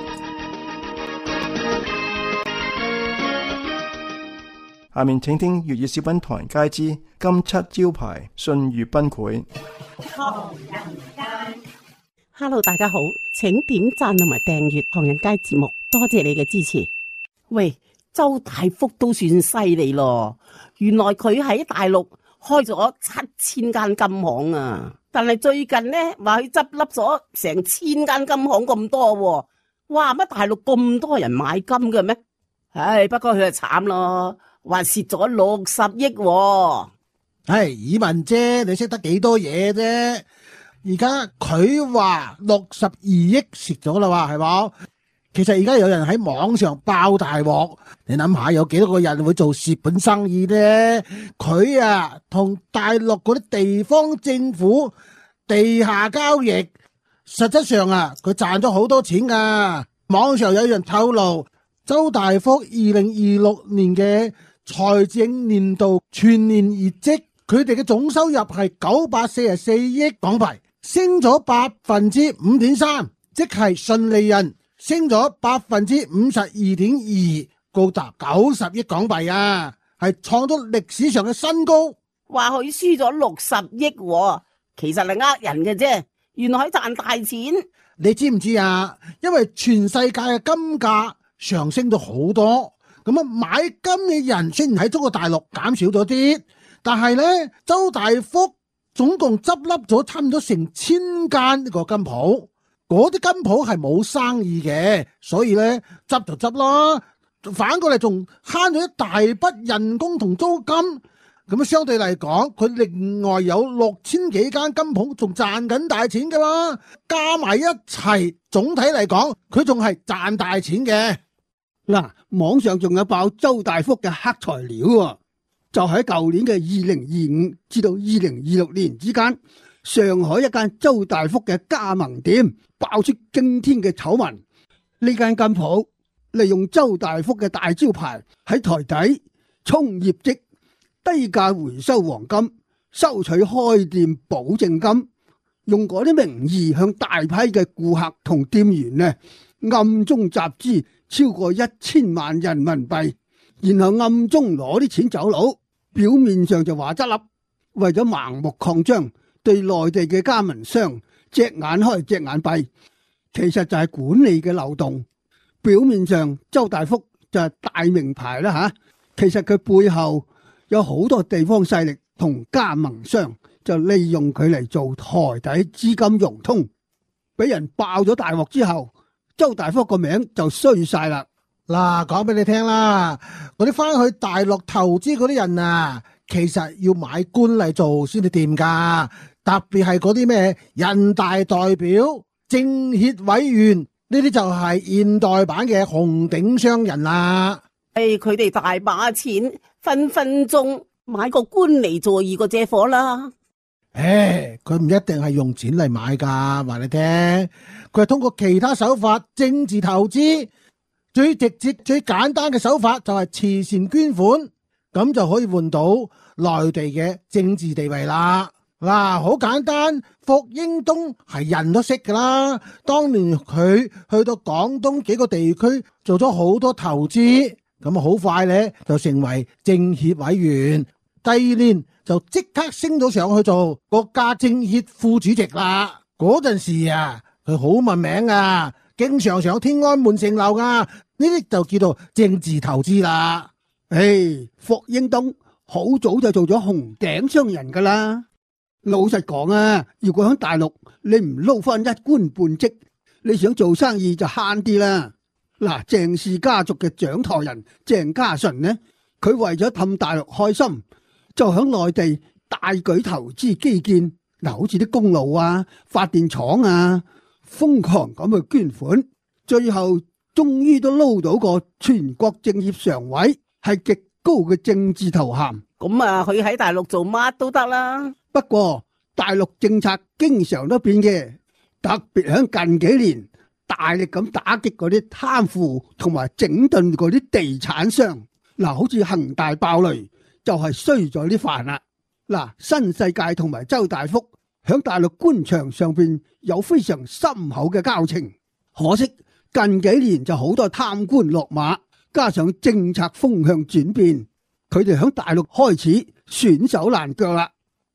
下面請聽粵語小品唐人街之金漆招牌信譽崩潰。 唐人街 Hello， 大家好，請點讚同埋訂閱唐人街節目，多謝你嘅支持。喂，周大福都算犀利咯，原來佢喺大陸開咗七千間金行啊，但係最近呢話佢執笠咗成千間金行咁多喎。哇，乜大陸咁多人買金嘅咩？唉，不過佢就慘咯，話蝕咗六十億喎。 唉，以文姐，你識得幾多嘢啫？而家佢話六十二億蝕咗啦，話係冇？其實而家有人喺網上爆大鑊，你諗下有幾多個人會做蝕本生意呢？佢啊同大陸嗰啲地方政府地下交易，實質上啊佢賺咗好多錢噶。網上有人透露，周大福二零二六年嘅財政年度全年業績，佢哋嘅總收入係九百四十四億港幣，升咗百分之五點三，即係純利潤升咗百分之五十二點二，高達九十億港幣啊，係創咗歷史上嘅新高。 話佢輸咗六十億喎，其實係呃人嘅啫，原來係賺大錢。 你知唔知啊？因為全世界嘅金價上升咗好多，咁啊買金嘅人雖然喺中國大陸減少咗啲，但係呢，周大福總共執笠咗差唔多成千間呢個金鋪，嗰啲金鋪係冇生意嘅，所以呢，執就執啦，反過嚟仲慳咗一大筆人工同租金。咁啊，相對嚟講，佢另外有六千幾間金鋪仲賺緊大錢噶嘛，加埋一齊，總體嚟講，佢仲係賺大錢嘅。 嗱，網上仲有爆周大福嘅黑材料喎，就喺舊年嘅二零二五至到二零二六年之間，上海一間周大福嘅加盟店爆出驚天嘅醜聞。呢間金鋪利用周大福嘅大招牌喺台底衝業績，低價回收黃金，收取開店保證金，用嗰啲名義向大批嘅顧客同店員呢暗中集資超過一千萬人民幣，然後暗中攞啲錢走佬，表面上就話執笠，為咗盲目擴張，對內地嘅加盟商隻眼開隻眼閉，其實就係管理嘅漏洞。表面上周大福就係大名牌啦吓，其實佢背後有好多地方勢力同加盟商就利用佢嚟做台底資金融通，俾人爆咗大鑊之後，周大福個名就衰晒啦。 嗱，講俾你聽啦，嗰啲翻去大陸投資嗰啲人啊，其實要買官嚟做先至掂噶，特別係嗰啲咩人大代表、政協委員呢啲就係現代版嘅紅頂商人啦。 誒，佢哋大把錢，分分鐘買個官嚟做二個借火啦。 誒，佢唔一定係用錢嚟買噶，話你聽，佢係通過其他手法政治投資，最直接、最簡單嘅手法就係慈善捐款，咁就可以換到內地嘅政治地位啦。嗱，好簡單，霍英東係人都識噶啦，當年佢去到廣東幾個地區做咗好多投資。咁啊，好快咧就成為政協委員，第二年就即刻升咗上去做國家政協副主席啦。嗰陣時啊，佢好聞名啊，經常上天安門城樓啊，呢啲就叫做政治投資啦。 誒，霍英東好早就做咗紅頂商人噶啦。老實講啊，如果喺大陸你唔撈翻一官半職，你想做生意就慳啲啦。嗱，鄭氏家族嘅掌舵人鄭家純呢，佢為咗氹大陸開心，就響內地大舉投資基建，嗱，好似啲公路啊、發電廠啊，瘋狂咁去捐款，最後終於都撈到個全國政協常委，係極高嘅政治頭銜。 咁啊，佢喺大陸做乜都得啦。 不過大陸政策經常都變嘅，特別響近幾年，大力咁打擊嗰啲貪腐同埋整頓嗰啲地產商，嗱，好似恒大爆雷就係衰咗啲飯啦。嗱，新世界同埋周大福響大陸官場上邊有非常深厚嘅交情，可惜近幾年就好多貪官落馬，加上政策風向轉變，佢哋響大陸開始損手爛腳啦。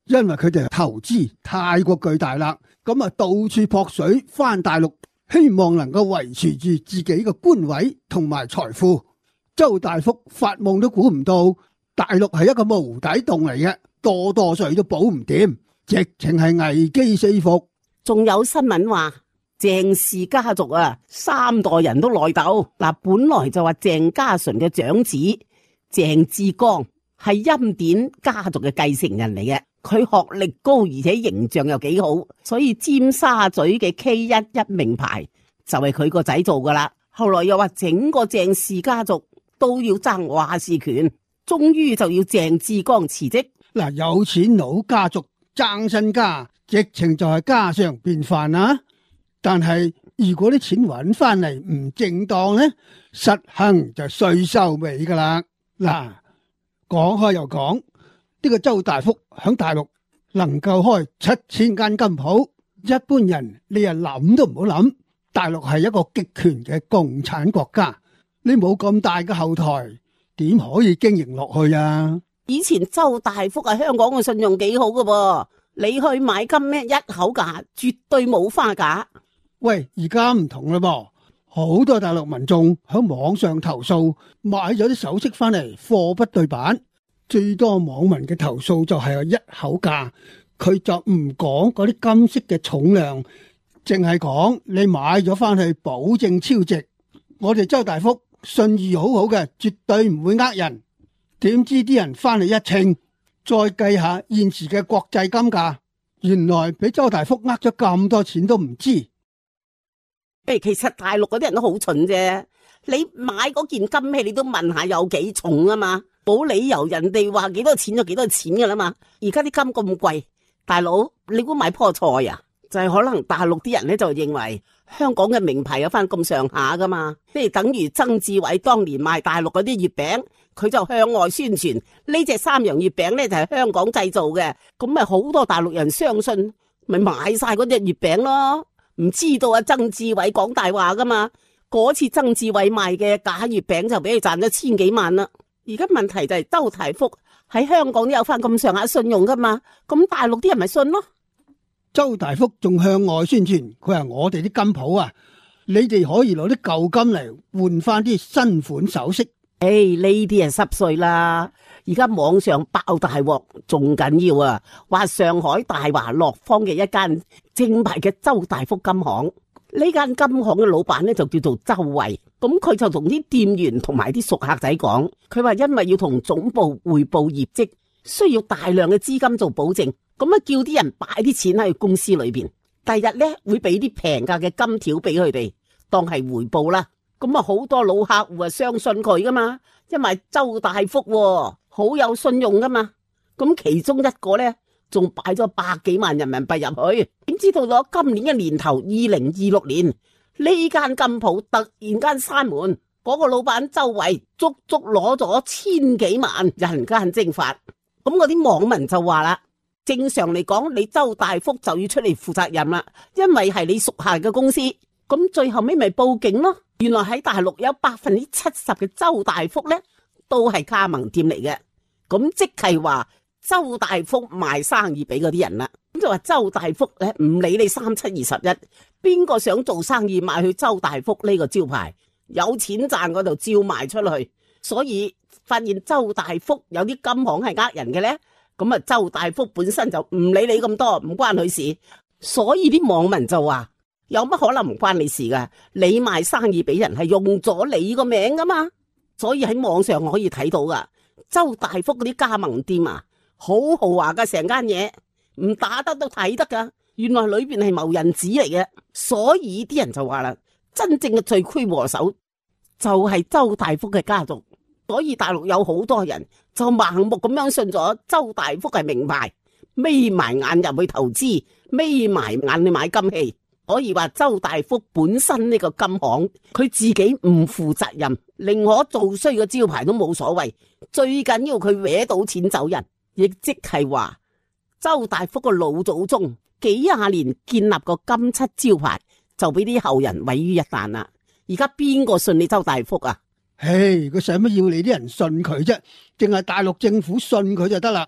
因為佢哋投資太過巨大啦，咁啊到處撲水翻大陸，希望能夠維持住自己嘅官位同埋財富。周大福發夢都估唔到，大陸係一個無底洞嚟嘅，多多水都補唔掂，直情係危機四伏。 仲有新聞話鄭氏家族啊，三代人都內鬥。嗱，本來就話鄭家純嘅長子鄭志剛係欽點家族嘅繼承人嚟嘅，佢學歷高而且形象又幾好，所以尖沙咀嘅 K 一一名牌就係佢個仔做噶啦。後來又話整個鄭氏家族都要爭話事權，終於就要鄭志剛辭職。 嗱，有錢佬家族爭身家，直情就係家常便飯啊！但係如果啲錢揾翻嚟唔正當咧，實行就稅收尾噶啦。嗱，講開又講，呢個周大福響大陸能夠開七千間金鋪，一般人你又諗都唔好諗。大陸係一個極權嘅共產國家，你冇咁大嘅後台，點可以經營落去啊？ 以前周大福喺香港嘅信用幾好噶噃，你去買金咩一口價，絕對冇花假。 喂，而家唔同啦噃，好多大陸民眾喺網上投訴，買咗啲首飾翻嚟貨不對版，最多網民嘅投訴就係一口價，佢就唔講嗰啲金飾嘅重量，淨係講你買咗翻去保證超值。我哋周大福信譽好好嘅，絕對唔會呃人。點知啲人翻嚟一稱，再計下現時嘅國際金價，原來俾周大福呃咗咁多錢都唔知。 誒，其實大陸嗰啲人都好蠢啫，你買嗰件金器你都問下有幾重啊嘛，冇理由人哋話幾多錢就幾多錢噶啦嘛。而家啲金咁貴，大佬你估買棵菜啊？就係可能大陸啲人咧就認為香港嘅名牌有翻咁上下噶嘛，即係等於曾志偉當年賣大陸嗰啲月餅，佢就向外宣傳呢隻三洋月餅咧就係香港製造嘅，咁咪好多大陸人相信，咪買晒嗰隻月餅咯。唔知道啊，曾志偉講大話噶嘛？嗰次曾志偉賣嘅假月餅就俾佢賺咗千幾萬啦。而家問題就係周大福喺香港都有翻咁上下信用噶嘛，咁大陸啲人咪信咯。 周大福仲向外宣傳，佢話我哋啲金鋪啊，你哋可以攞啲舊金嚟換翻啲新款首飾。 誒，呢啲係濕碎啦！而家網上爆大鑊，仲緊要啊！話上海大華樂坊嘅一間正牌嘅周大福金行，呢間金行嘅老闆咧就叫做周慧，咁佢就同啲店員同埋啲熟客仔講，佢話因為要同總部匯報業績，需要大量嘅資金做保證，咁啊叫啲人擺啲錢喺公司裏邊，第日咧會俾啲平價嘅金條俾佢哋當係回報啦。咁啊，好多老客戶啊相信佢噶嘛，因為周大福好有信用噶嘛。咁其中一個咧，仲擺咗百幾萬人民幣入去。點知道咗今年嘅年頭二零二六年，呢間金鋪突然間閂門，嗰個老闆周圍足足攞咗千幾萬，人間蒸發。咁嗰啲網民就話啦，正常嚟講，你周大福就要出嚟負責任啦，因為係你屬下嘅公司。咁最後尾咪報警咯。原來喺大陸有百分之七十嘅周大福咧，都係加盟店嚟嘅。咁即係話周大福賣生意俾嗰啲人啦。咁就話周大福咧唔理你三七二十一，邊個想做生意賣去周大福呢個招牌，有錢賺嗰度照賣出去。所以發現周大福有啲金行係呃人嘅咧，咁啊周大福本身就唔理你咁多，唔關佢事。所以啲網民就話，有乜可能唔關你事噶？你賣生意俾人係用咗你個名噶嘛？所以喺網上可以睇到噶，周大福嗰啲加盟店啊，好豪華噶，成間嘢唔打得都睇得噶。原來裏邊係謀人子嚟嘅，所以啲人就話啦，真正嘅罪魁禍首就係周大福嘅家族。所以大陸有好多人就盲目咁樣信咗周大福係名牌，眯埋眼入去投資，眯埋眼去買金器。可以話周大福本身呢個金行，佢自己唔負責任，寧可做衰個招牌都冇所謂，最緊要佢搲到錢走人。亦即係話周大福個老祖宗幾廿年建立個金漆招牌，就俾啲後人毀於一旦啦。而家邊個信你周大福啊？ 唉，佢使乜要你啲人信佢啫？淨係大陸政府信佢就得啦。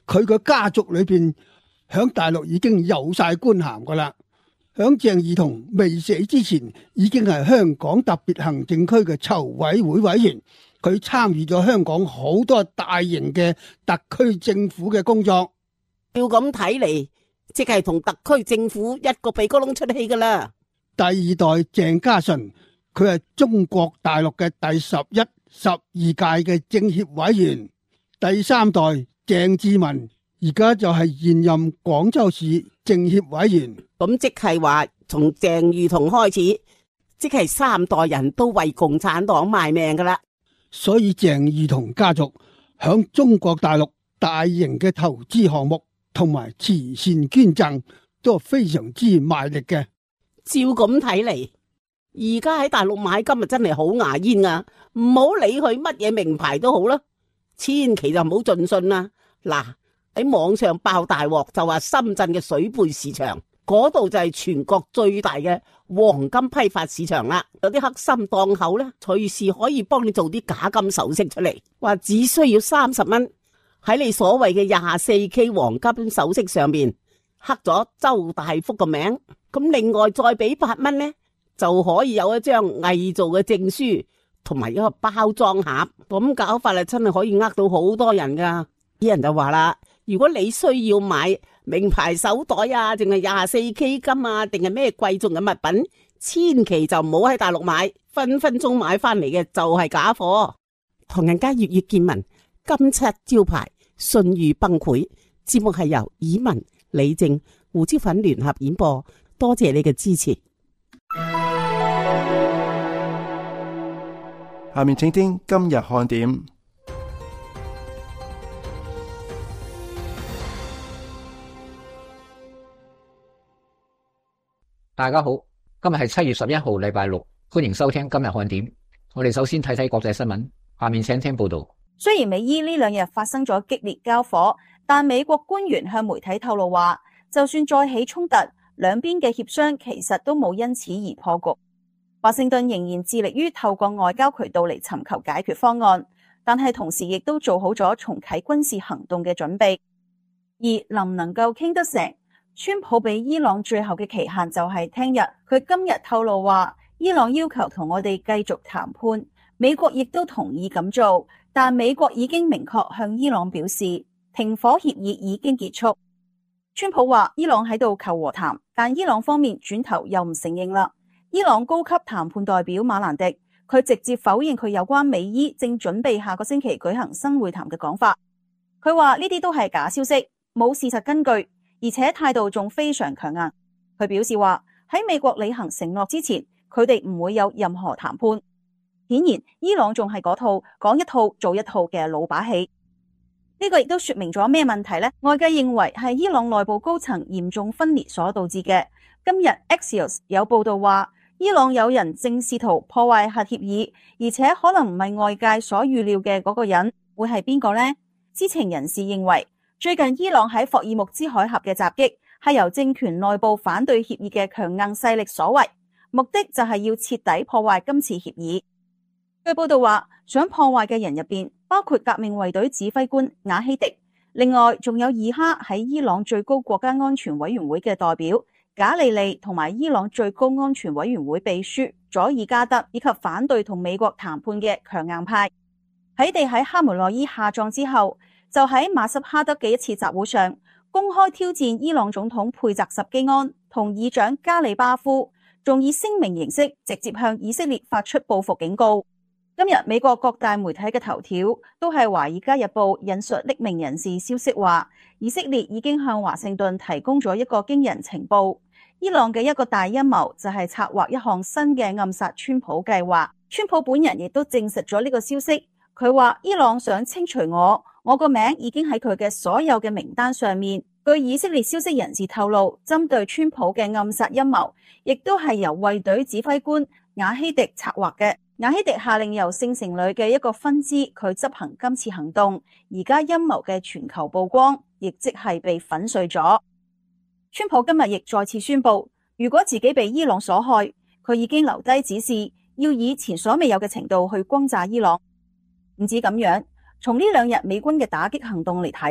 佢個家族裏邊響大陸已經有晒官銜噶啦。響鄭裕彤未死之前，已經係香港特別行政區嘅籌委會委員，佢參與咗香港好多大型嘅特區政府嘅工作。 要咁睇嚟，即係同特區政府一個鼻哥窿出氣噶啦。 第二代鄭家純，佢係中國大陸嘅第十一、十二屆嘅政協委員。第三代鄭志文，而家就係現任廣州市政協委員。 咁即係話從鄭裕彤開始，即係三代人都為共產黨賣命噶啦。 所以鄭裕彤家族響中國大陸大型嘅投資項目同埋慈善捐贈都係非常之賣力嘅。 照咁睇嚟，而家喺大陸買金啊真係好牙煙啊！唔好理佢乜嘢名牌都好啦，千祈就唔好盡信啦。嗱，喺網上爆大鑊，就話深圳嘅水貝市場嗰度就係全國最大嘅黃金批發市場啦。有啲黑心檔口咧，隨時可以幫你做啲假金首飾出嚟，話只需要三十蚊喺你所謂嘅廿四 K 黃金首飾上面刻咗周大福個名，咁另外再俾八蚊呢，就可以有一張偽造嘅證書同埋一個包裝盒。咁搞法啊，真係可以呃到好多人噶。啲人就話啦，如果你需要買名牌手袋啊，定係廿四 K 金啊，定係咩貴重嘅物品，千祈就唔好喺大陸買，分分鐘買翻嚟嘅就係假貨。唐人街粵語見聞，金漆招牌，信譽崩潰。節目係由以文、李正、胡椒粉聯合演播，多謝你嘅支持。 下面請聽今日看點。 大家好，今日係七月十一號，禮拜六，歡迎收聽今日看點。我哋首先睇睇國際新聞，下面請聽報道。 雖然美伊呢兩日發生咗激烈交火，但美國官員向媒體透露話，就算再起衝突，兩邊嘅協商其實都冇因此而破局。華盛頓仍然致力於透過外交渠道嚟尋求解決方案，但係同時亦都做好咗重啟軍事行動嘅準備。而能唔能夠傾得成？川普俾伊朗最後嘅期限就係聽日，佢今日透露話，伊朗要求同我哋繼續談判，美國亦都同意咁做，但美國已經明確向伊朗表示，停火協議已經結束。川普話伊朗喺度求和談，但伊朗方面轉頭又唔承認啦。伊朗高級談判代表馬蘭迪，佢直接否認佢有關美伊正準備下個星期舉行新會談嘅講法。佢話呢啲都係假消息，冇事實根據，而且態度仲非常強硬。佢表示話喺美國履行承諾之前，佢哋唔會有任何談判。顯然伊朗仲係嗰套講一套做一套嘅老把戲。呢個亦都說明咗咩問題呢？外界認為係伊朗內部高層嚴重分裂所導致嘅。今日 Axios 有報道話，伊朗有人正試圖破壞核協議，而且可能唔係外界所預料嘅嗰個人，會係邊個呢？知情人士認為，最近伊朗喺霍爾木茲海峽嘅襲擊係由政權內部反對協議嘅強硬勢力所為，目的就係要徹底破壞今次協議。據報道話，想破壞嘅人入邊包括革命衛隊指揮官瓦希迪，另外仲有二哈喺伊朗最高國家安全委員會嘅代表賈利利，同埋伊朗最高安全委員會秘書佐爾加德，以及反對同美國談判嘅強硬派。喺哋喺哈梅內伊下葬之後，就喺馬什哈德嘅一次集會上公開挑戰伊朗總統佩澤什基安同議長加里巴夫，仲以聲明形式直接向以色列發出報復警告。今日美國各大媒體嘅頭條都係《華爾街日報》引述匿名人士消息話，以色列已經向華盛頓提供咗一個驚人情報。伊朗嘅一個大陰謀就係策劃一項新嘅暗殺川普計劃。川普本人亦都證實咗呢個消息。佢話伊朗想清除我，我個名已經喺佢嘅所有嘅名單上面。據以色列消息人士透露，針對川普嘅暗殺陰謀，亦都係由衛隊指揮官瓦希迪策劃嘅。瓦希迪下令由聖城旅嘅一個分支佢執行今次行動。而家陰謀嘅全球曝光，亦即係被粉碎咗。川普今日亦再次宣布，如果自己被伊朗所害，佢已經留低指示，要以前所未有嘅程度去轟炸伊朗。唔止咁樣，從呢兩日美軍嘅打擊行動嚟睇，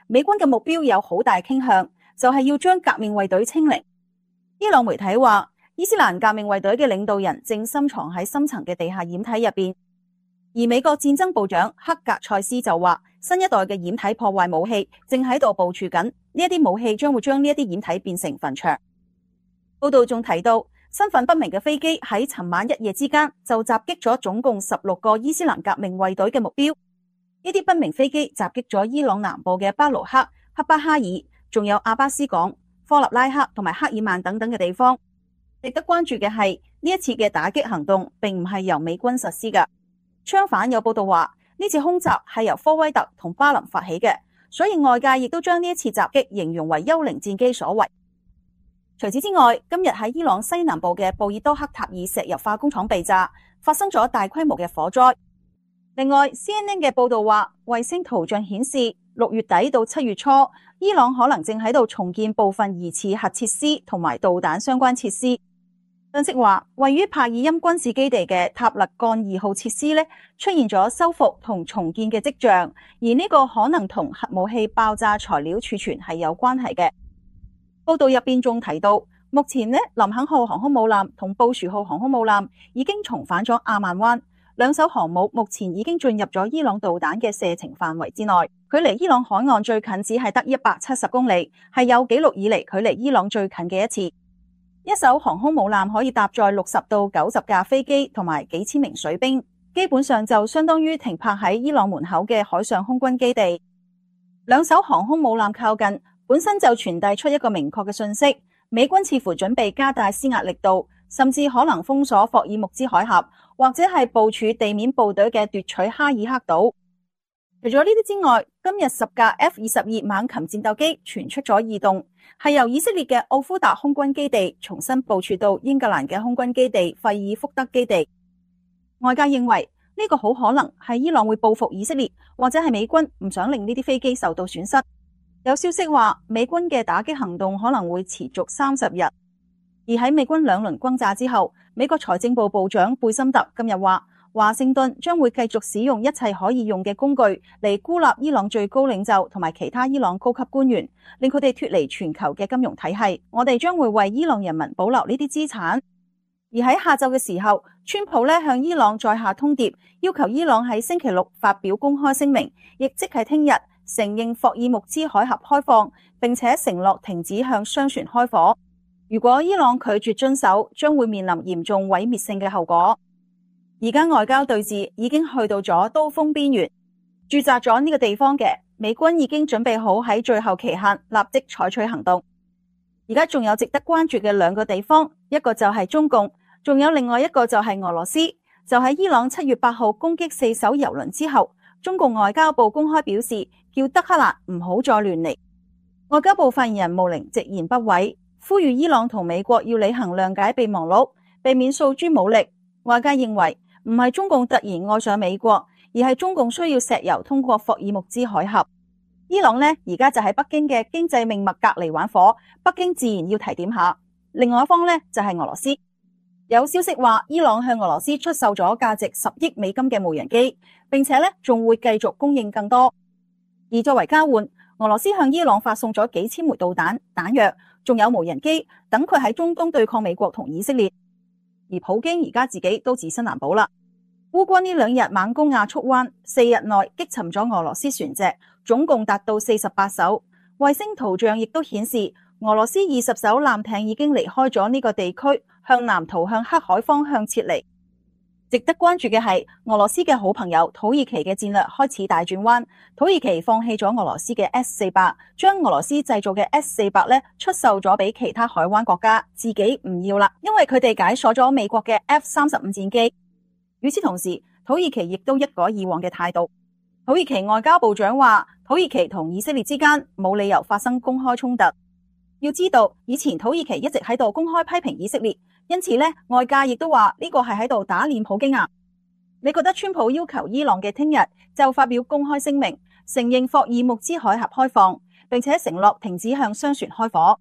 美軍嘅目標有好大傾向，就係要將革命衛隊清零。伊朗媒體話，伊斯蘭革命衛隊嘅領導人正深藏喺深層嘅地下掩體入邊。而美國戰爭部長克格塞斯就話，新一代嘅掩體破壞武器正喺度部署緊，呢一啲武器將會將呢一啲掩體變成墳場。報道仲提到，身份不明嘅飛機喺尋晚一夜之間就襲擊咗總共十六個伊斯蘭革命衛隊嘅目標。呢啲不明飛機襲擊咗伊朗南部嘅巴魯克、克巴哈爾，仲有阿巴斯港、科納拉克同埋克爾曼等等嘅地方。值得關注嘅係，呢一次嘅打擊行動並唔係由美軍實施嘅。相反，有報道話呢次空襲係由科威特同巴林發起嘅，所以外界亦都將呢一次襲擊形容為幽靈戰機所為。除此之外，今日喺伊朗西南部嘅布爾多克塔爾石油化工廠被炸，發生咗大規模嘅火災。另外 ，C N N 嘅報道話，衛星圖像顯示六月底到七月初，伊朗可能正喺度重建部分疑似核設施同埋導彈相關設施。分析話，位於帕爾欽軍事基地嘅塔勒幹二號設施咧，出現咗修復同重建嘅跡象，而呢個可能同核武器爆炸材料儲存係有關係嘅。報道入邊仲提到，目前咧林肯號航空母艦同布殊號航空母艦已經重返咗阿曼灣，兩艘航母目前已經進入咗伊朗導彈嘅射程範圍之內，距離伊朗海岸最近只係得一百七十公里，係有紀錄以嚟距離伊朗最近嘅一次。一艘航空母艦可以搭載六十到九十架飛機同埋幾千名水兵，基本上就相當於停泊喺伊朗門口嘅海上空軍基地。兩艘航空母艦靠近，本身就傳遞出一個明確嘅訊息，美軍似乎準備加大施壓力度，甚至可能封鎖霍爾木茲海峽，或者係部署地面部隊嘅奪取哈爾克島。除咗呢啲之外，今日十架 F 二十二猛禽戰鬥機傳出咗異動，係由以色列嘅奧夫達空軍基地重新部署到英格蘭嘅空軍基地費爾福德基地。外界認為呢個好可能係伊朗會報復以色列，或者係美軍唔想令呢啲飛機受到損失。有消息話，美軍嘅打擊行動可能會持續三十日。而喺美軍兩輪轟炸之後，美國財政部部長貝森特今日話，華盛頓將會繼續使用一切可以用嘅工具嚟孤立伊朗最高領袖同埋其他伊朗高級官員，令佢哋脫離全球嘅金融體系。我哋將會為伊朗人民保留呢啲資產。而喺下晝嘅時候，川普咧向伊朗再下通牒，要求伊朗喺星期六發表公開聲明，亦即係聽日承認霍爾木茲海峽開放，並且承諾停止向商船開火。如果伊朗拒絕遵守，將會面臨嚴重毀滅性嘅後果。而家外交對峙已經去到咗刀鋒邊緣，駐紮咗呢個地方嘅美軍已經準備好喺最後期限立即採取行動。而家仲有值得關注嘅兩個地方，一個就係中共，仲有另外一個就係俄羅斯。就喺伊朗七月八號攻擊四艘油輪之後，中共外交部公開表示，叫德黑蘭唔好再亂嚟。外交部發言人慕寧直言不諱，呼籲伊朗同美國要履行諒解備忘錄，避免訴諸武力。外界認為唔係中共突然愛上美國，而係中共需要石油通過霍爾木茲海峽。伊朗呢而家就喺北京嘅經濟命脈隔籬玩火，北京自然要提點下。另外一方呢就係俄羅斯，有消息話伊朗向俄羅斯出售咗價值十億美金嘅無人機，並且呢仲會繼續供應更多。而作為交換，俄羅斯向伊朗發送咗幾千枚導彈、彈藥，仲有無人機，等佢喺中東對抗美國同以色列。而普京而家自己都自身難保啦。烏軍呢兩日猛攻亞速灣，四日內擊沉咗俄羅斯船隻，總共達到四十八艘。衛星圖像亦都顯示，俄羅斯二十艘艦艇已經離開咗呢個地區，向南逃向黑海方向撤離。值得關注嘅係，俄羅斯嘅好朋友土耳其嘅戰略開始大轉彎，土耳其放棄咗俄羅斯嘅 S 四百，將俄羅斯製造嘅 S 四百咧出售咗俾其他海灣國家，自己唔要啦，因為佢哋解鎖咗美國嘅 F 三十五戰機。與此同時，土耳其亦都一改以往嘅態度。土耳其外交部長話，土耳其同以色列之間冇理由發生公開衝突。要知道，以前土耳其一直喺度公開批評以色列，因此呢，外界亦都話呢個係喺度打臉普京啊。你覺得川普要求伊朗嘅聽日就發表公開聲明，承認霍爾木茲海峽開放，並且承諾停止向商船開火？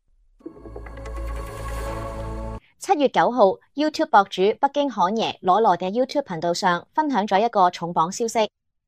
七月九號 ，YouTube 博主北京侃爺裸羅嘅 YouTube 頻道上分享咗一個重磅消息。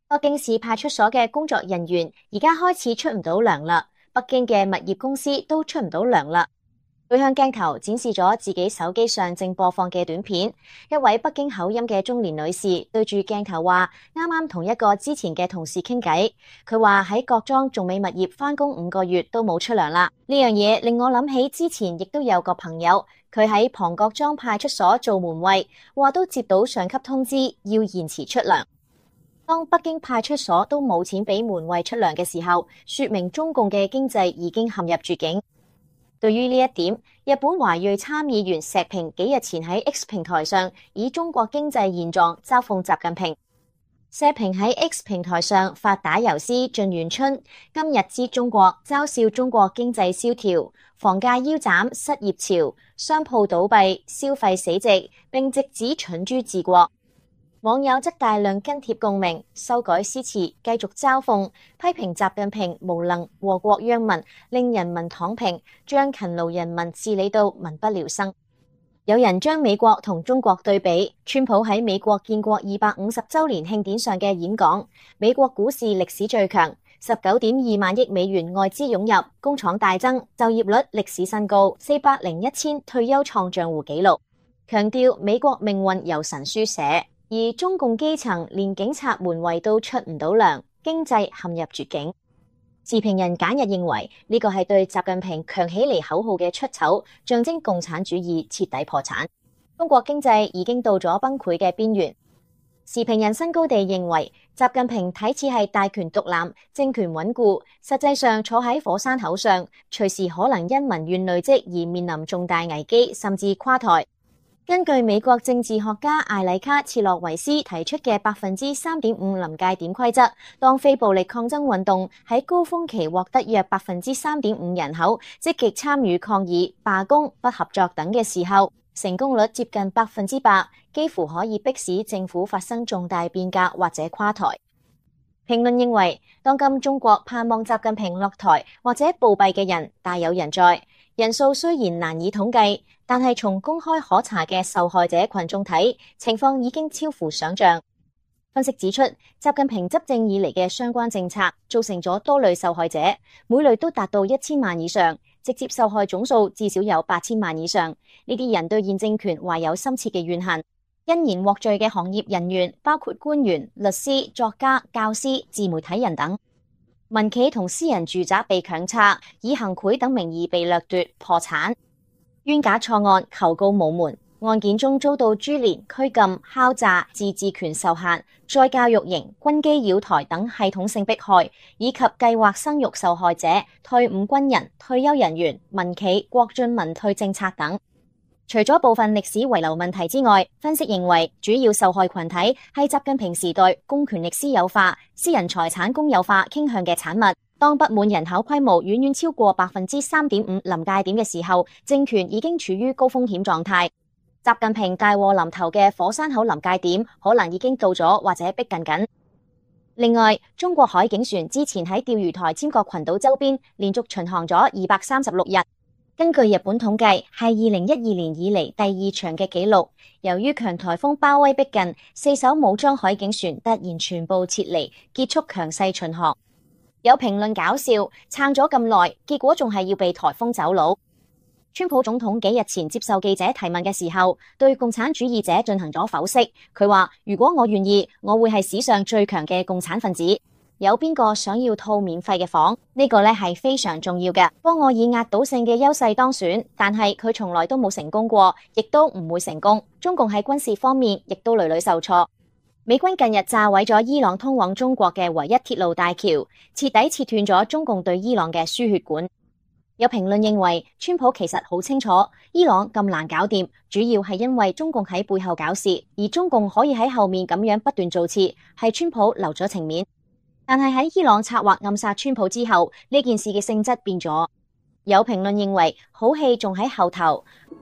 北京市派出所嘅工作人員而家開始出唔到糧啦，北京嘅物業公司都出唔到糧啦。佢向鏡頭展示咗自己手機上正播放嘅短片，一位北京口音嘅中年女士對住鏡頭話：啱啱同一個之前嘅同事傾偈，佢話喺各莊仲美物業返工五個月都冇出糧啦。呢樣嘢令我諗起之前亦都有個朋友，佢喺龐各莊派出所做門衛，話都接到上級通知要延遲出糧。當北京派出所都冇錢俾門衛出糧嘅時候，說明中共嘅經濟已經陷入絕境。對於呢一點，日本華裔參議員石平幾日前喺 X 平台上以中國經濟現狀嘲諷習近平。石平喺 X 平台上發打油詩浚園春，今日之中國嘲笑中國經濟蕭條，房價腰斬，失業潮，商鋪倒閉，消費死寂，並直指蠢豬治國。網友則大量跟帖共鳴，修改詩詞，繼續嘲諷，批評習近平無能禍國殃民，令人民躺平，將勤勞人民治理到民不聊生。有人將美國同中國對比，川普喺美國建國二百五十週年慶典上嘅演講，美國股市歷史最強，十九點二萬億美元外資湧入，工廠大增，就業率歷史新高，四百零一千退休創賬戶紀錄，強調美國命運由神書寫。而中共基層連警察門衛都出唔到糧，經濟陷入絕境。時評人簡日認為呢個係對習近平強起嚟口號嘅出醜，象徵共產主義徹底破產。中國經濟已經到咗崩潰嘅邊緣。時評人新高地認為習近平睇似係大權獨攬，政權穩固，實際上坐喺火山口上，隨時可能因民怨累積而面臨重大危機，甚至垮台。根據美國政治學家艾麗卡切洛維斯提出嘅百分之三點五臨界點規則，當非暴力抗爭運動喺高峰期獲得約百分之三點五人口積極參與抗議、罷工、不合作等嘅時候，成功率接近百分之百，幾乎可以迫使政府發生重大變革或者垮台。評論認為，當今中國盼望習近平落台或者暴斃嘅人大有人在，人數雖然難以統計，但係從公開可查嘅受害者群眾睇，情況已經超乎想象。分析指出，習近平執政以嚟嘅相關政策造成咗多類受害者，每類都達到一千萬以上，直接受害總數至少有八千萬以上。呢啲人對現政權懷有深切嘅怨恨。因言獲罪嘅行業人員包括官員、律師、作家、教師、自媒體人等。民企同私人住宅被強拆，以行賄等名義被掠奪、破產。冤假錯案、求告無門，案件中遭到株連、拘禁、敲詐、自治權受限、再教育營、軍機擾台等系統性迫害，以及計劃生育受害者、退伍軍人、退休人員、民企、國進民退政策等。除咗部分歷史遺留問題之外，分析認為主要受害群體係習近平時代公權力私有化、私人財產公有化傾向嘅產物。當不滿人口規模遠遠超過百分之三點五臨界點嘅時候，政權已經處於高風險狀態。習近平大禍臨頭嘅火山口臨界點可能已經到咗或者逼近緊。另外，中國海警船之前喺釣魚台尖閣群島周邊連續巡航咗二百三十六日。根據日本統計，係二零一二年以嚟第二長嘅紀錄。由於強颱風包圍逼近，四艘武裝海警船突然全部撤離，結束強勢巡航。有評論搞笑，撐咗咁耐，結果仲係要被颱風走佬。川普總統幾日前接受記者提問嘅時候，對共產主義者進行咗剖析。佢話：如果我願意，我會係史上最強嘅共產分子。有邊個想要套免費嘅房？呢個咧係非常重要嘅。幫我以壓倒性嘅優勢當選，但係佢從來都冇成功過，亦都唔會成功。中共喺軍事方面亦都屢屢受挫。美軍近日炸毀咗伊朗通往中國嘅唯一鐵路大橋，徹底切斷咗中共對伊朗嘅輸血管。有評論認為，川普其實好清楚，伊朗咁難搞掂，主要係因為中共喺背後搞事，而中共可以喺後面咁樣不斷造次，係川普留咗情面。但係喺伊朗策劃暗殺川普之後，呢件事嘅性質變咗。有評論認為，好戲仲喺後頭。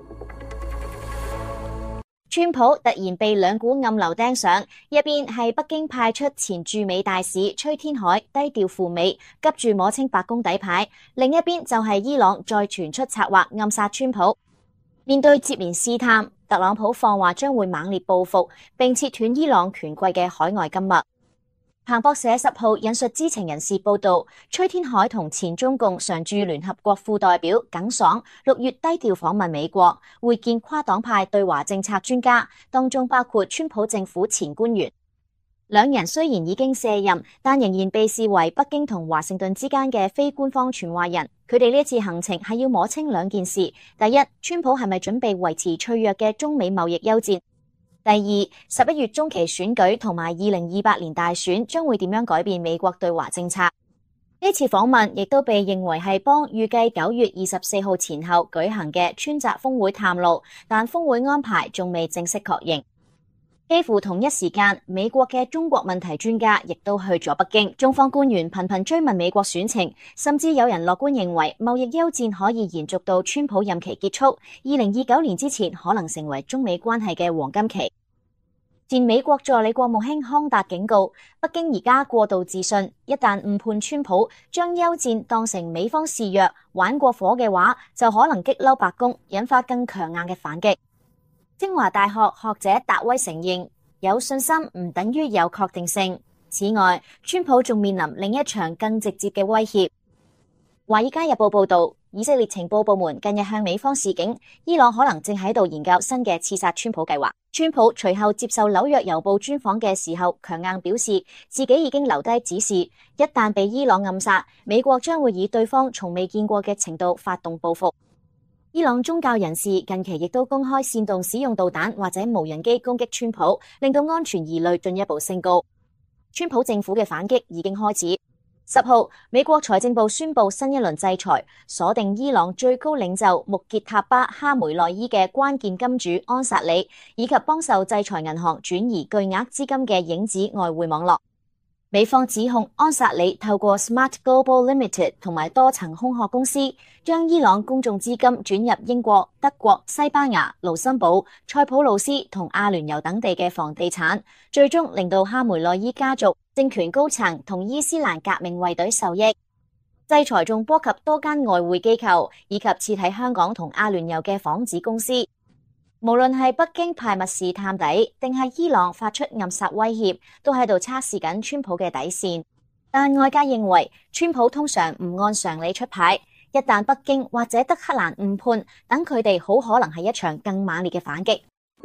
川普突然被兩股暗流盯上，一邊係北京派出前駐美大使崔天凱低調赴美，急住摸清白宮底牌；另一邊就係伊朗再傳出策劃暗殺川普。面對接連試探，特朗普放話將會猛烈報復，並切斷伊朗權貴嘅海外金脈。 彭博社十號引述知情人士報道，崔天凱同前中共常駐聯合國副代表耿爽六月低調訪問美國，會見跨黨派對華政策專家，當中包括川普政府前官員。兩人雖然已經卸任，但仍然被視為北京同華盛頓之間嘅非官方傳話人。佢哋呢一次行程係要摸清兩件事：第一，川普係咪準備維持脆弱嘅中美貿易休戰？第二，十一月中期選舉同埋二零二八年大選將會點樣改變美國對華政策？呢次訪問亦都被認為係幫預計九月二十四號前後舉行嘅川習峰會探路，但峰會安排仲未正式確認。幾乎同一時間，美國嘅中國問題專家亦都去咗北京，中方官員頻頻追問美國選情，甚至有人樂觀認為貿易休戰可以延續到川普任期結束，二零二九年之前可能成為中美關係嘅黃金期。前美國助理國務卿康達警告，北京而家過度自信，一旦誤判川普將休戰當成美方示弱玩過火嘅話，就可能激嬲白宮，引發更強硬嘅反擊。清華大學學者達威承認，有信心唔等於有確定性。此外，川普仲面臨另一場更直接嘅威脅。華爾街日報報道，以色列情報部門近日向美方示警，伊朗可能正喺度研究新嘅刺殺川普計劃。川普隨後接受紐約郵報專訪嘅時候，強硬表示自己已經留低指示，一旦被伊朗暗殺，美國將會以對方從未見過嘅程度發動報復。伊朗宗教人士近期亦都公開煽動使用導彈或者無人機攻擊川普，令到安全疑慮進一步升高。川普政府嘅反擊已經開始。十號，美國財政部宣布新一輪制裁，鎖定伊朗最高領袖穆傑塔巴哈梅內伊嘅關鍵金主安薩里，以及幫受制裁銀行轉移巨額資金嘅影子外匯網絡。美方指控安薩里透過 Smart Global Limited 同埋多層空殼公司，將伊朗公眾資金轉入英國、德國、西班牙、盧森堡、塞浦路斯同阿聯酋等地嘅房地產，最終令到哈梅內伊家族、政權高層同伊斯蘭革命衛隊受益。制裁仲波及多間外匯機構，以及設喺香港同阿聯酋嘅幌子公司。無論係北京派密使探底，定係伊朗發出暗殺威脅，都喺度測試緊川普嘅底線。但外界認為，川普通常唔按常理出牌，一旦北京或者德黑蘭誤判，等佢哋好可能係一場更猛烈嘅反擊。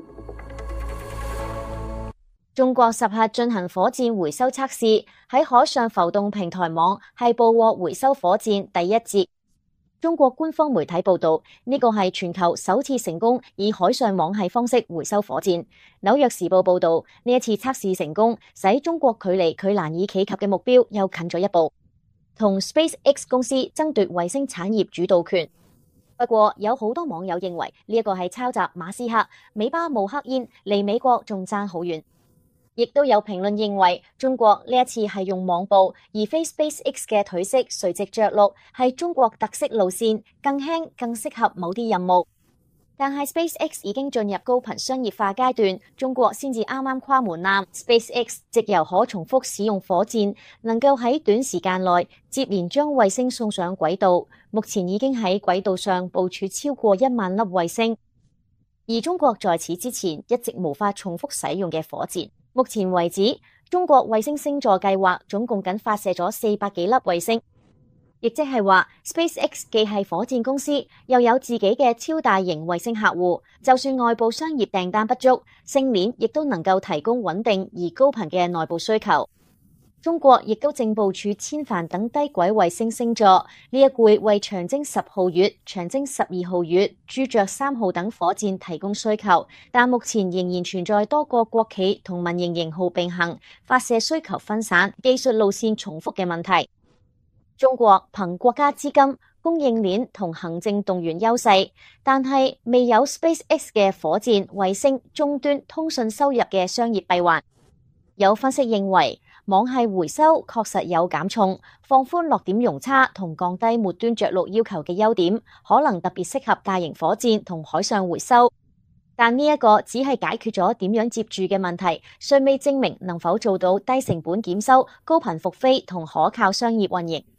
中國十號進行火箭回收測試，喺海上浮動平台網係捕獲回收火箭第一節。中國官方媒體報道，呢個係全球首次成功以海上網繫方式回收火箭。紐約時報報道，呢一次測試成功，使中國距離佢難以企及嘅目標又近咗一步，同 SpaceX 公司爭奪衛星產業主導權。不過，有好多網友認為呢一個係抄襲馬斯克，尾巴冒黑煙，離美國仲爭好遠。亦都有評論認為，中國呢一次係用網捕，而非 SpaceX 嘅腿式垂直着陸，係中國特色路線，更輕更適合某啲任務。但係 SpaceX 已經進入高頻商業化階段，中國先至啱啱跨門檻。SpaceX 藉由可重複使用火箭，能夠喺短時間內接連將衛星送上軌道。目前已經喺軌道上部署超過一萬粒衛星，而中國在此之前一直無法重複使用嘅火箭。目前為止，中國衛星星座計劃總共僅發射咗四百幾粒衛星，亦即係話 SpaceX 既係火箭公司，又有自己嘅超大型衛星客戶，就算外部商業訂單不足，星鏈亦都能夠提供穩定而高頻嘅內部需求。中國亦都正部署千帆等低軌衛星星座，呢一季為長征十號月、長征十二號月、朱雀三號等火箭提供需求，但目前仍然存在多個國企同民營型號並行、發射需求分散、技術路線重複嘅問題。中國憑國家資金、供應鏈同行政動員優勢，但係未有 SpaceX 嘅火箭、衛星、終端通訊收入嘅商業閉環。有分析認為，網繫回收確實有減重、放寬落點容差同降低末端着陸要求嘅優點，可能特別適合大型火箭同海上回收。但呢一個只係解決咗點樣接住嘅問題，尚未證明能否做到低成本檢修、高頻復飛同可靠商業運營。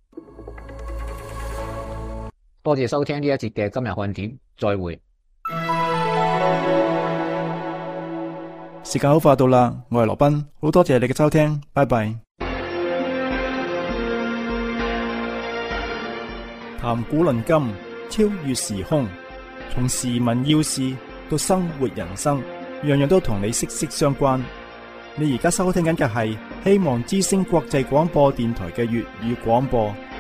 多謝收聽呢一節嘅今日看點，再會。 時間好快到啦，我係羅賓，好多謝你嘅收聽，拜拜。談古論今，超越時空，從時聞要事到生活人生，樣樣都同你息息相關。你而家收聽緊嘅係希望之聲國際廣播電台嘅粵語廣播。